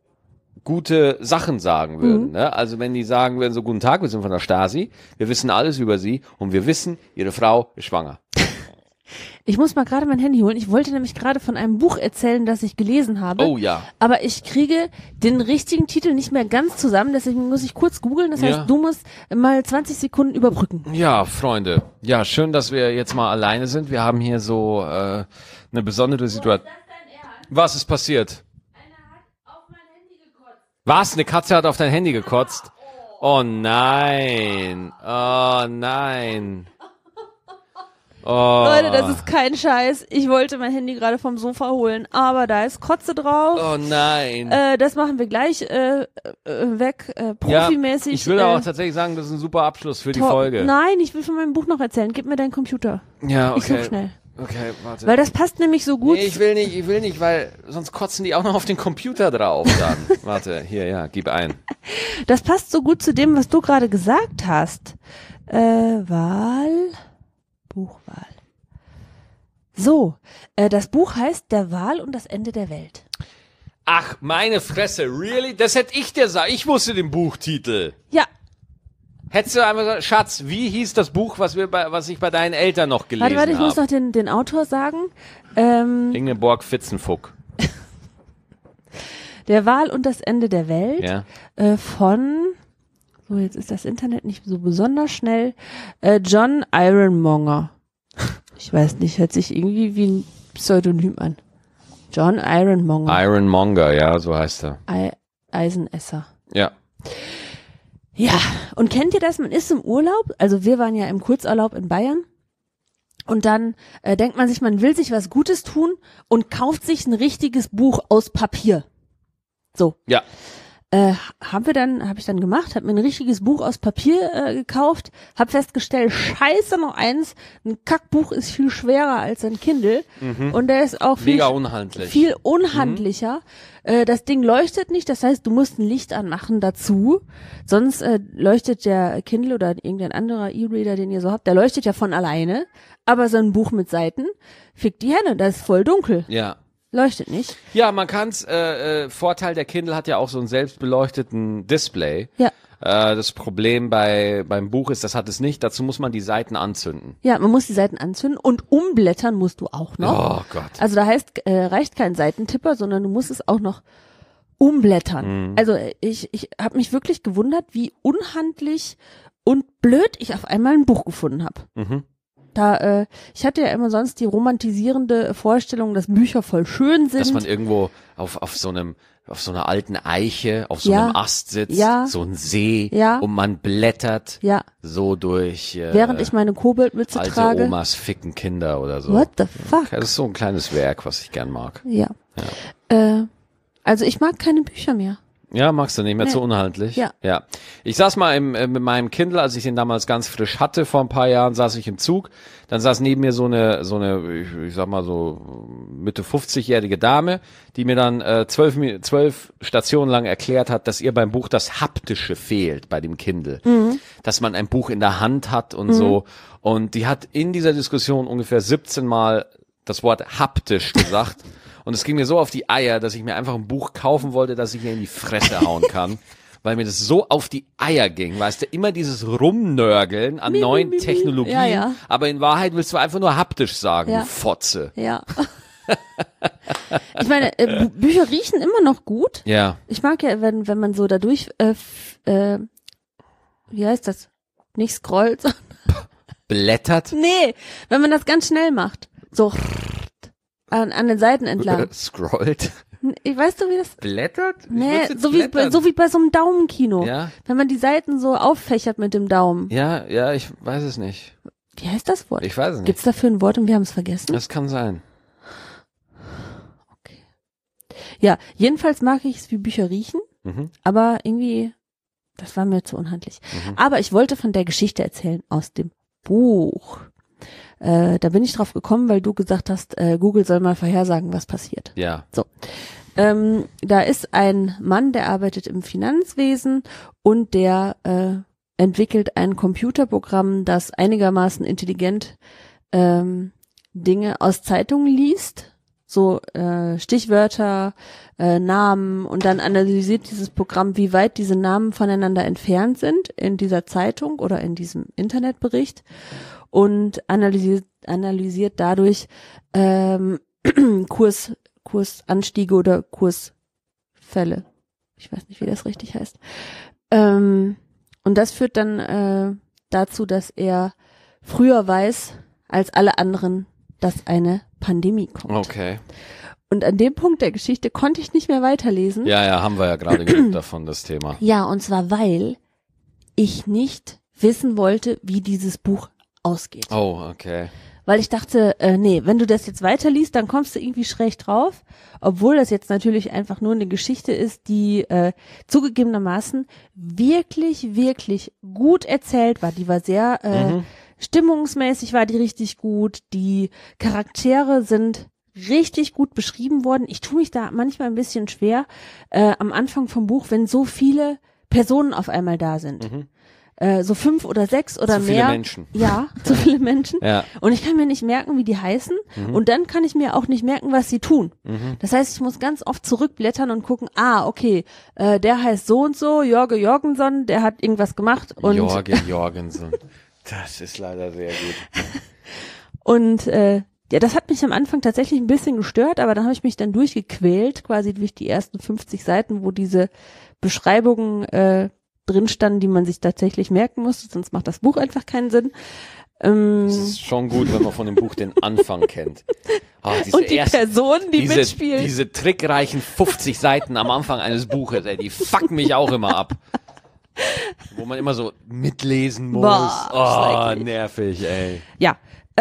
gute Sachen sagen würden. Ne? Also wenn die sagen würden, so guten Tag, wir sind von der Stasi, wir wissen alles über sie und wir wissen, ihre Frau ist schwanger. Ich muss mal gerade mein Handy holen. Ich wollte nämlich gerade von einem Buch erzählen, das ich gelesen habe. Oh ja. Aber ich kriege den richtigen Titel nicht mehr ganz zusammen, deswegen muss ich kurz googeln. Das heißt, du musst mal 20 Sekunden überbrücken. Ja, Freunde. Ja, schön, dass wir jetzt mal alleine sind. Wir haben hier so eine besondere Situation. Was ist passiert? Eine hat auf mein Handy gekotzt. Was? Eine Katze hat auf dein Handy gekotzt? Oh nein. Oh nein. Oh. Leute, das ist kein Scheiß. Ich wollte mein Handy gerade vom Sofa holen, aber da ist Kotze drauf. Oh nein. Das machen wir gleich weg, profimäßig. Ja, ich will auch tatsächlich sagen, das ist ein super Abschluss für die Folge. Nein, ich will von meinem Buch noch erzählen. Gib mir deinen Computer. Ja, okay. Ich such schnell. Okay, warte. Weil das passt nämlich so gut. Nee, ich will nicht, weil sonst kotzen die auch noch auf den Computer drauf dann. Warte, hier, ja, gib ein. Das passt so gut zu dem, was du gerade gesagt hast. Buchwahl. So, das Buch heißt Der Wal und das Ende der Welt. Ach, meine Fresse, really? Das hätte ich dir sagen. Ich wusste den Buchtitel. Ja. Hättest du einfach gesagt, Schatz, wie hieß das Buch, was ich bei deinen Eltern noch gelesen habe? Warte, ich muss noch den Autor sagen. Ingeborg Fitzenfuck. Der Wal und das Ende der Welt. Ja. Von, so jetzt ist das Internet nicht so besonders schnell, John Ironmonger. Ich weiß nicht, hört sich irgendwie wie ein Pseudonym an. John Ironmonger. Ironmonger, ja, so heißt er. Eisenesser. Ja. Ja, und kennt ihr das? Man ist im Urlaub, also wir waren ja im Kurzurlaub in Bayern und dann denkt man sich, man will sich was Gutes tun und kauft sich ein richtiges Buch aus Papier. So. Ja. Habe ich dann gemacht, habe mir ein richtiges Buch aus Papier gekauft, habe festgestellt, scheiße, noch eins, ein Kackbuch ist viel schwerer als ein Kindle und der ist auch viel unhandlicher. Das Ding leuchtet nicht, das heißt, du musst ein Licht anmachen dazu, sonst leuchtet der Kindle oder irgendein anderer E-Reader, den ihr so habt, der leuchtet ja von alleine, aber so ein Buch mit Seiten, fickt die Hände, das ist voll dunkel. Ja. Leuchtet nicht. Ja, man kann's, Vorteil, der Kindle hat ja auch so einen selbstbeleuchteten Display. Ja. Das Problem beim Buch ist, das hat es nicht, dazu muss man die Seiten anzünden. Ja, man muss die Seiten anzünden und umblättern musst du auch noch. Oh Gott. Also da heißt, reicht kein Seitentipper, sondern du musst es auch noch umblättern. Also ich habe mich wirklich gewundert, wie unhandlich und blöd ich auf einmal ein Buch gefunden habe. Ich hatte ja immer sonst die romantisierende Vorstellung, dass Bücher voll schön sind. Dass man irgendwo auf so einer alten Eiche, auf so einem Ast sitzt, so ein See, und man blättert so durch, während ich meine Koboldmütze alte trage. Omas ficken Kinder oder so. What the fuck? Das ist so ein kleines Werk, was ich gern mag. Ja. Also ich mag keine Bücher mehr. Ja, magst du nicht mehr, zu unhandlich? Ja. Ich saß mal mit meinem Kindle, als ich den damals ganz frisch hatte, vor ein paar Jahren, saß ich im Zug. Dann saß neben mir so eine, ich sag mal so Mitte 50-jährige Dame, die mir dann 12 Stationen lang erklärt hat, dass ihr beim Buch das Haptische fehlt bei dem Kindle. Dass man ein Buch in der Hand hat und so. Und die hat in dieser Diskussion ungefähr 17 Mal das Wort haptisch gesagt. Und es ging mir so auf die Eier, dass ich mir einfach ein Buch kaufen wollte, das ich mir in die Fresse hauen kann. Weil mir das so auf die Eier ging, weißt du, immer dieses Rumnörgeln an neuen Technologien. Ja. Aber in Wahrheit willst du einfach nur haptisch sagen, Ja. du Fotze. Ja. Ich meine, Bücher riechen immer noch gut. Ja. Ich mag ja, wenn man so dadurch, wie heißt das? Nicht scrollt, sondern Blättert? nee, wenn man das ganz schnell macht. So an den Seiten entlang. Scrollt? Ich weißt du, wie das? Blättert? Nee, so wie bei so einem Daumenkino. Ja. Wenn man die Seiten so auffächert mit dem Daumen. Ja, ich weiß es nicht. Wie heißt das Wort? Ich weiß es nicht. Gibt's dafür ein Wort und wir haben es vergessen? Das kann sein. Okay. Ja, jedenfalls mag ich es, wie Bücher riechen, aber irgendwie, das war mir zu unhandlich. Aber ich wollte von der Geschichte erzählen aus dem Buch. Da bin ich drauf gekommen, weil du gesagt hast, Google soll mal vorhersagen, was passiert. Ja. So. Da ist ein Mann, der arbeitet im Finanzwesen und der entwickelt ein Computerprogramm, das einigermaßen intelligent Dinge aus Zeitungen liest. so Stichwörter, Namen und dann analysiert dieses Programm, wie weit diese Namen voneinander entfernt sind in dieser Zeitung oder in diesem Internetbericht und analysiert dadurch Kursanstiege oder Kursfälle. Ich weiß nicht, wie das richtig heißt. Und das führt dann dazu, dass er früher weiß als alle anderen, dass eine Pandemie kommt. Okay. Und an dem Punkt der Geschichte konnte ich nicht mehr weiterlesen. Ja, haben wir ja gerade genug davon, das Thema. Ja, und zwar, weil ich nicht wissen wollte, wie dieses Buch ausgeht. Oh, okay. Weil ich dachte, nee, wenn du das jetzt weiterliest, dann kommst du irgendwie schräg drauf. Obwohl das jetzt natürlich einfach nur eine Geschichte ist, die zugegebenermaßen wirklich, wirklich gut erzählt war. Die war sehr stimmungsmäßig, war die richtig gut. Die Charaktere sind richtig gut beschrieben worden. Ich tue mich da manchmal ein bisschen schwer am Anfang vom Buch, wenn so viele Personen auf einmal da sind. So 5 oder 6 oder mehr. Zu viele Menschen. Ja, zu viele Menschen. Ja. Und ich kann mir nicht merken, wie die heißen. Und dann kann ich mir auch nicht merken, was sie tun. Das heißt, ich muss ganz oft zurückblättern und gucken, okay, der heißt so und so, Jorge Jorgensen, der hat irgendwas gemacht. Und Jorge Jorgensen. Das ist leider sehr gut. Und ja, das hat mich am Anfang tatsächlich ein bisschen gestört, aber dann habe ich mich dann durchgequält, quasi durch die ersten 50 Seiten, wo diese Beschreibungen drin standen, die man sich tatsächlich merken musste, sonst macht das Buch einfach keinen Sinn. Es ist schon gut, wenn man von dem Buch den Anfang kennt. Und die Personen, die mitspielen. Diese trickreichen 50 Seiten am Anfang eines Buches, die fucken mich auch immer ab. Wo man immer so mitlesen muss. Boah, nervig, ey. Ja,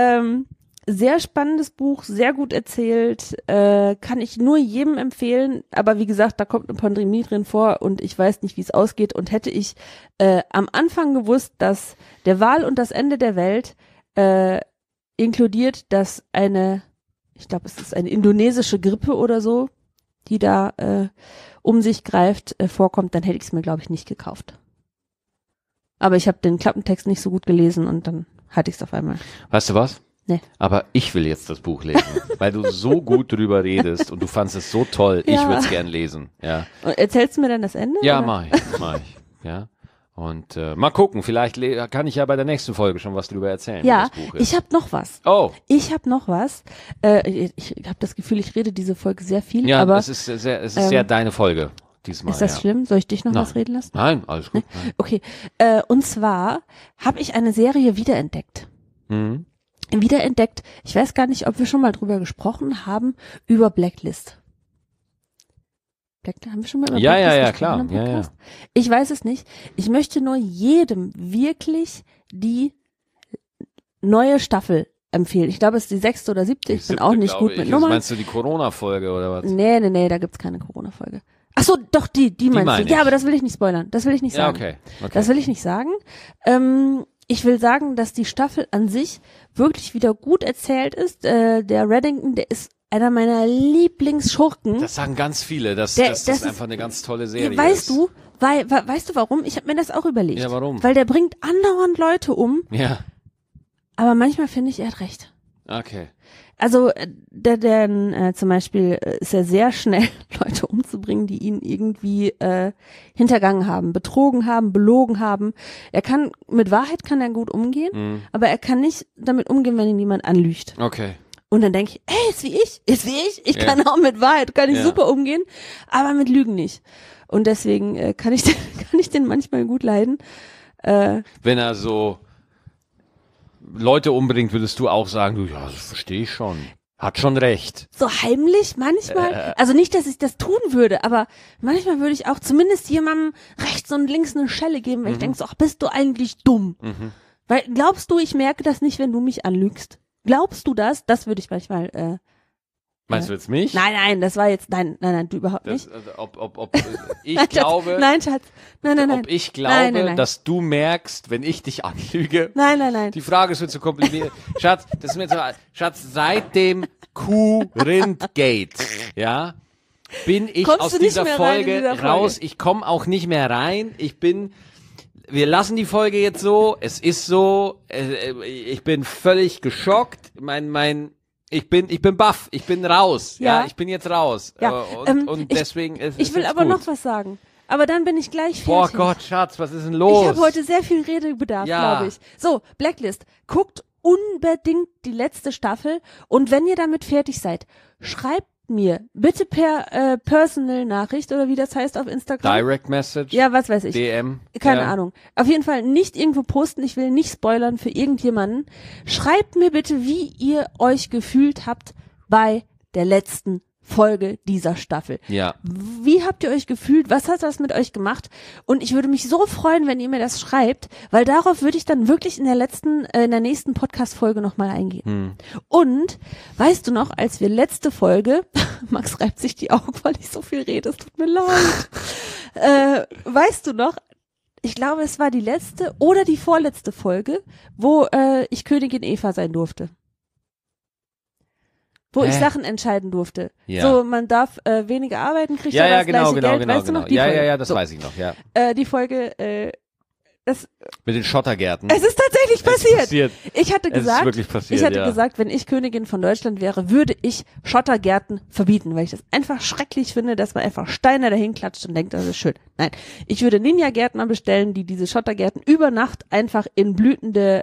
sehr spannendes Buch, sehr gut erzählt, kann ich nur jedem empfehlen, aber wie gesagt, da kommt eine Pandemie drin vor und ich weiß nicht, wie es ausgeht und hätte ich am Anfang gewusst, dass der Wal und das Ende der Welt inkludiert, dass ich glaube, es ist eine indonesische Grippe oder so, die da um sich greift, vorkommt, dann hätte ich es mir, glaube ich, nicht gekauft. Aber ich habe den Klappentext nicht so gut gelesen und dann hatte ich es auf einmal. Weißt du was? Nee. Aber ich will jetzt das Buch lesen, weil du so gut drüber redest und du fandst es so toll. Ja. Ich würde es gern lesen. Ja. Und erzählst du mir dann das Ende? Ja, mach ich. Ja. Und mal gucken, vielleicht kann ich ja bei der nächsten Folge schon was drüber erzählen. Ja, wie das Buch ist. ich habe noch was. Oh. Ich habe noch was. Ich habe das Gefühl, ich rede diese Folge sehr viel. Ja, aber es ist sehr deine Folge diesmal. Ist das schlimm? Soll ich dich noch was reden lassen? Nein, alles gut. Nein? Okay. Und zwar habe ich eine Serie wiederentdeckt. Wiederentdeckt. Ich weiß gar nicht, ob wir schon mal drüber gesprochen haben, über Blacklist. Haben wir schon mal über Blacklist gesprochen? Ja, klar. Ja. Ich weiß es nicht. Ich möchte nur jedem wirklich die neue Staffel empfehlen. Ich glaube, es ist die 6. oder 7. Ich bin auch nicht gut mit Nummern. Meinst du die Corona-Folge oder was? Nee, da gibt's keine Corona-Folge. Ach so, doch, die meinst du. Ja, aber das will ich nicht spoilern. Das will ich nicht sagen. Okay. Das will ich nicht sagen. Ich will sagen, dass die Staffel an sich wirklich wieder gut erzählt ist. Der Reddington, der ist einer meiner Lieblingsschurken. Das sagen ganz viele, dass das einfach eine ganz tolle Serie ist. Weißt du warum? Ich habe mir das auch überlegt. Ja, warum? Weil der bringt andauernd Leute um. Ja. Aber manchmal finde ich, er hat recht. Okay. Also der zum Beispiel ist er sehr schnell, Leute umzubringen, die ihn irgendwie hintergangen haben, betrogen haben, belogen haben. Mit Wahrheit kann er gut umgehen, aber er kann nicht damit umgehen, wenn ihn jemand anlügt. Okay. Und dann denke ich, ist wie ich. Ich kann auch mit Wahrheit, kann ich super umgehen, aber mit Lügen nicht. Und deswegen kann ich den manchmal gut leiden. Wenn er so Leute umbringt, würdest du auch sagen, das verstehe ich schon. Hat schon recht. So heimlich manchmal. Also nicht, dass ich das tun würde, aber manchmal würde ich auch zumindest jemandem rechts und links eine Schelle geben, weil ich denke so, bist du eigentlich dumm? Weil glaubst du, ich merke das nicht, wenn du mich anlügst? Glaubst du das? Das würde ich manchmal Meinst du jetzt mich? Nein, das war jetzt, nein, du überhaupt nicht. Ob ich glaube, nein, Schatz, nein. Ob ich glaube, dass du merkst, wenn ich dich anlüge. Nein. Die Frage ist mir zu kompliziert. Schatz, seit dem Kuh-Rind-Gate, ja, bin ich aus dieser Folge raus. Ich komme auch nicht mehr rein. Wir lassen die Folge jetzt so. Es ist so. Ich bin völlig geschockt. Ich bin baff, ich bin raus. Ja, ich bin jetzt raus. Ja. Und deswegen ist ich will aber gut. noch was sagen. Aber dann bin ich gleich fertig. Boah Gott, Schatz, was ist denn los? Ich habe heute sehr viel Redebedarf, glaube ich. So, Blacklist. Guckt unbedingt die letzte Staffel und wenn ihr damit fertig seid, schreibt mir bitte per Personal-Nachricht oder wie das heißt auf Instagram. Direct Message. Ja, was weiß ich. DM. Keine Ahnung. Auf jeden Fall nicht irgendwo posten. Ich will nicht spoilern für irgendjemanden. Schreibt mir bitte, wie ihr euch gefühlt habt bei der letzten Folge dieser Staffel. Ja. Wie habt ihr euch gefühlt? Was hat das mit euch gemacht? Und ich würde mich so freuen, wenn ihr mir das schreibt, weil darauf würde ich dann wirklich in der nächsten Podcast-Folge nochmal eingehen. Und, weißt du noch, als wir letzte Folge, Max reibt sich die Augen, weil ich so viel rede, es tut mir leid. Weißt du noch, ich glaube, es war die letzte oder die vorletzte Folge, wo ich Königin Eva sein durfte. Wo ich Sachen entscheiden durfte. Ja. So, man darf weniger arbeiten, kriegt aber das gleiche Geld. Weißt du noch die Folge? Ja, das weiß ich noch, ja. Die Folge, mit den Schottergärten. Es ist tatsächlich passiert. Ich hatte es gesagt, ist wirklich passiert, gesagt, wenn ich Königin von Deutschland wäre, würde ich Schottergärten verbieten, weil ich das einfach schrecklich finde, dass man einfach Steine dahin klatscht und denkt, das ist schön. Nein, ich würde Ninja-Gärtner bestellen, die diese Schottergärten über Nacht einfach in blühende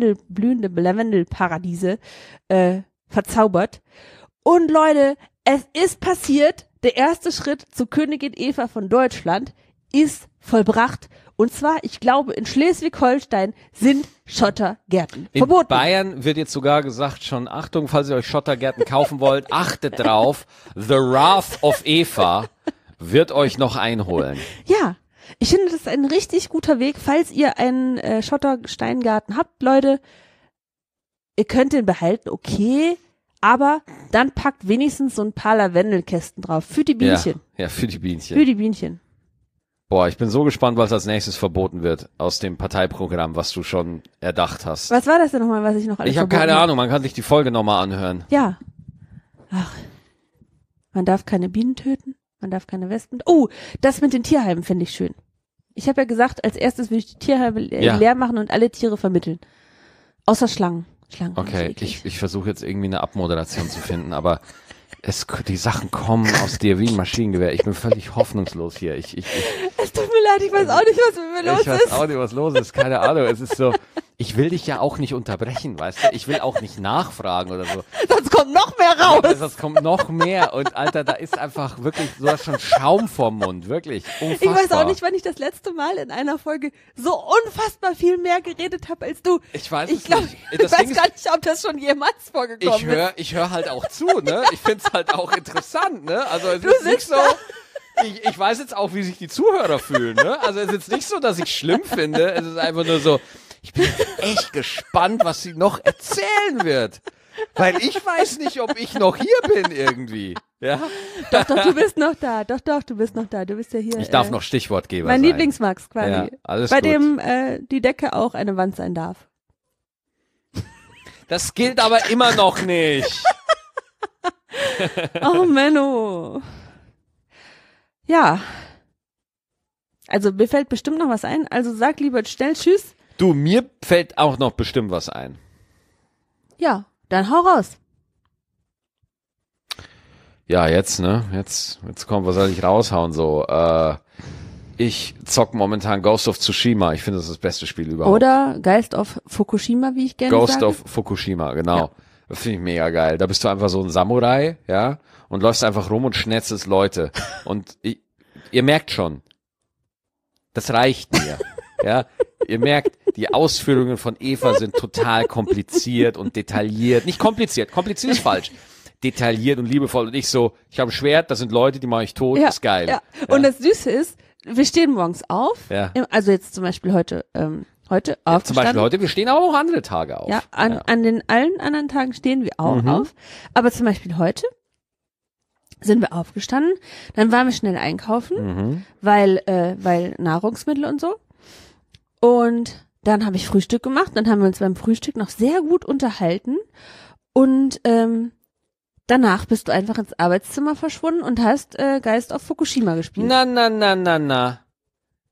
Lavendelparadiese verzaubert. Und Leute, es ist passiert, der erste Schritt zu Königin Eva von Deutschland ist vollbracht. Und zwar, ich glaube, in Schleswig-Holstein sind Schottergärten verboten. In Bayern wird jetzt sogar gesagt, schon Achtung, falls ihr euch Schottergärten kaufen wollt, achtet drauf, The Wrath of Eva wird euch noch einholen. Ja, ich finde, das ist ein richtig guter Weg, falls ihr einen Schottersteingarten habt, Leute. Ihr könnt den behalten, okay, aber dann packt wenigstens so ein paar Lavendelkästen drauf. Für die Bienchen. Ja, für die Bienchen. Für die Bienchen. Boah, ich bin so gespannt, was als nächstes verboten wird aus dem Parteiprogramm, was du schon erdacht hast. Was war das denn nochmal, was ich noch alles Ich habe keine Ahnung, man kann sich die Folge nochmal anhören. Ja. Ach, man darf keine Bienen töten, man darf keine Wespen. Oh, das mit den Tierheimen finde ich schön. Ich habe ja gesagt, als erstes will ich die Tierheime leer machen und alle Tiere vermitteln. Außer Schlangen. Okay, ich versuche jetzt irgendwie eine Abmoderation zu finden, aber die Sachen kommen aus dir wie ein Maschinengewehr. Ich bin völlig hoffnungslos hier. Es tut mir leid, ich weiß auch nicht, was mit mir los ist. Ich weiß auch nicht, was los ist. Keine Ahnung. Es ist so, ich will dich ja auch nicht unterbrechen, weißt du? Ich will auch nicht nachfragen oder so. Sonst kommt noch mehr raus. Ja, sonst kommt noch mehr. Und Alter, da ist einfach wirklich, du hast schon Schaum vorm Mund. Wirklich. Unfassbar. Ich weiß auch nicht, wann ich das letzte Mal in einer Folge so unfassbar viel mehr geredet habe als du. Ich weiß es nicht. Ich weiß gar nicht, ob das schon jemals vorgekommen ist. Ich höre halt auch zu, ne? Ich find's halt auch interessant, ne? Also es ist nicht so. Ich weiß jetzt auch, wie sich die Zuhörer fühlen, ne? Also es ist jetzt nicht so, dass ich schlimm finde. Es ist einfach nur so, ich bin jetzt echt gespannt, was sie noch erzählen wird. Weil ich weiß nicht, ob ich noch hier bin irgendwie. Ja? Doch, du bist noch da. Doch, du bist noch da. Du bist ja hier. Ich darf noch Stichwortgeber sein. Mein Lieblingsmax quasi. Ja, alles bei gut. Dem die Decke auch eine Wand sein darf. Das gilt aber immer noch nicht. Oh, Menno. Ja. Also mir fällt bestimmt noch was ein. Also sag lieber schnell Tschüss. Du, mir fällt auch noch bestimmt was ein. Ja, dann hau raus. Ja, jetzt, ne? Jetzt kommt, was soll ich raushauen so? Ich zock momentan Ghost of Tsushima. Ich finde, das ist das beste Spiel überhaupt. Oder Geist of Fukushima, wie ich gerne sage. Ghost of Fukushima, genau. Ja. Das finde ich mega geil. Da bist du einfach so ein Samurai, ja, und läufst einfach rum und schnetzelst Leute. Und ihr merkt schon, das reicht mir, ja. Ihr merkt, die Ausführungen von Eva sind total kompliziert und detailliert. Nicht kompliziert, kompliziert ist falsch. Detailliert und liebevoll. Und ich so, ich habe ein Schwert, das sind Leute, die mache ich tot, ist geil. Ja. Und das Süße ist, wir stehen morgens auf, ja. Also jetzt zum Beispiel heute aufgestanden. Ja, zum Beispiel heute, wir stehen aber auch andere Tage auf. Ja, an den allen anderen Tagen stehen wir auch auf. Aber zum Beispiel heute sind wir aufgestanden, dann waren wir schnell einkaufen, weil Nahrungsmittel und so. Und dann habe ich Frühstück gemacht, dann haben wir uns beim Frühstück noch sehr gut unterhalten und danach bist du einfach ins Arbeitszimmer verschwunden und hast Geist of Fukushima gespielt. Na.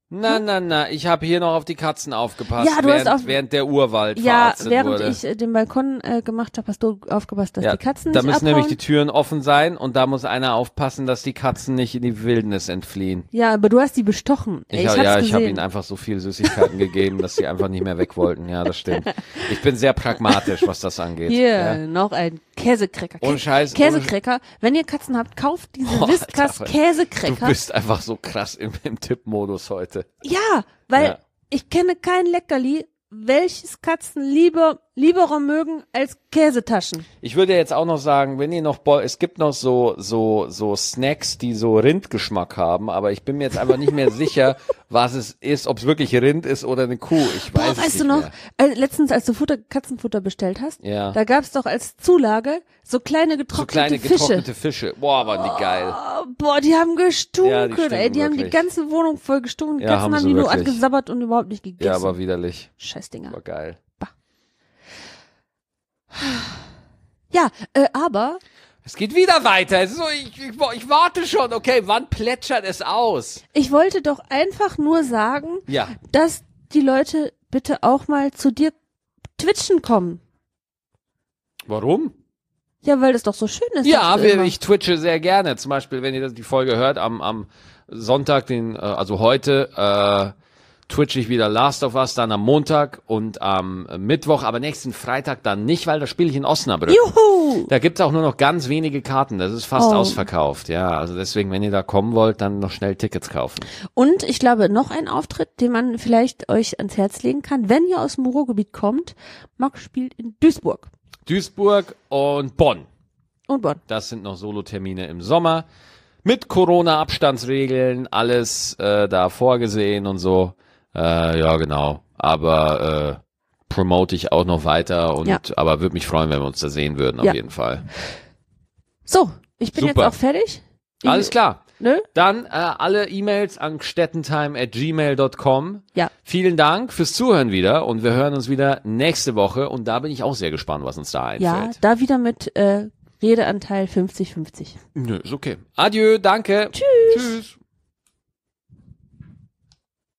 Na, ich habe hier noch auf die Katzen aufgepasst, ja, während der Urwald verarztet während wurde. ich den Balkon gemacht habe, hast du aufgepasst, dass die Katzen nicht da müssen abhauen. nämlich die Türen offen sein und da muss einer aufpassen, dass die Katzen nicht in die Wildnis entfliehen. Ja, aber du hast die bestochen. Ich habe ihnen einfach so viel Süßigkeiten gegeben, dass sie einfach nicht mehr weg wollten. Ja, das stimmt. Ich bin sehr pragmatisch, was das angeht. Hier, noch ein Käsecracker. Ohne Scheiß. Käsecracker. Wenn ihr Katzen habt, kauft diese Whiskas Käsecracker. Du bist einfach so krass im Tippmodus heute. Ja, weil ich kenne kein Leckerli, welches Katzen lieberer mögen als Käsetaschen. Ich würde jetzt auch noch sagen, wenn ihr noch, es gibt noch so Snacks, die so Rindgeschmack haben, aber ich bin mir jetzt einfach nicht mehr sicher, was es ist, ob es wirklich Rind ist oder eine Kuh. Ich weiß es nicht. Weißt du noch, letztens, als du Katzenfutter bestellt hast, ja. Da gab's doch als Zulage so kleine getrocknete Fische. Boah, waren die geil. Boah, die haben gestunken, ja, die haben die ganze Wohnung voll gestunken. Die Katzen haben die nur angesabbert und überhaupt nicht gegessen. Ja, aber widerlich. Scheißdinger. War geil. Bah. Ja, aber es geht wieder weiter. So, ich warte schon. Okay, wann plätschert es aus? Ich wollte doch einfach nur sagen, dass die Leute bitte auch mal zu dir twitchen kommen. Warum? Ja, weil das doch so schön ist. Ja, ich twitche sehr gerne. Zum Beispiel, wenn ihr die Folge hört, am Sonntag, also heute, twitche ich wieder Last of Us, dann am Montag und am Mittwoch, aber nächsten Freitag dann nicht, weil da spiele ich in Osnabrück. Juhu! Da gibt's auch nur noch ganz wenige Karten, das ist fast ausverkauft, ja, also deswegen, wenn ihr da kommen wollt, dann noch schnell Tickets kaufen. Und ich glaube, noch ein Auftritt, den man vielleicht euch ans Herz legen kann, wenn ihr aus dem Ruhrgebiet kommt, Max spielt in Duisburg. Duisburg und Bonn. Und Bonn. Das sind noch Solotermine im Sommer. Mit Corona-Abstandsregeln, alles da vorgesehen und so. Ja, genau. Aber promote ich auch noch weiter aber würde mich freuen, wenn wir uns da sehen würden, auf jeden Fall. So, ich bin jetzt auch fertig. Alles klar. Nö? Dann alle E-Mails an gstettentime@gmail.com. Ja. Vielen Dank fürs Zuhören wieder und wir hören uns wieder nächste Woche und da bin ich auch sehr gespannt, was uns da einfällt. Ja, da wieder mit Redeanteil 50-50. Nö, ist okay. Adieu, danke. Tschüss. Tschüss.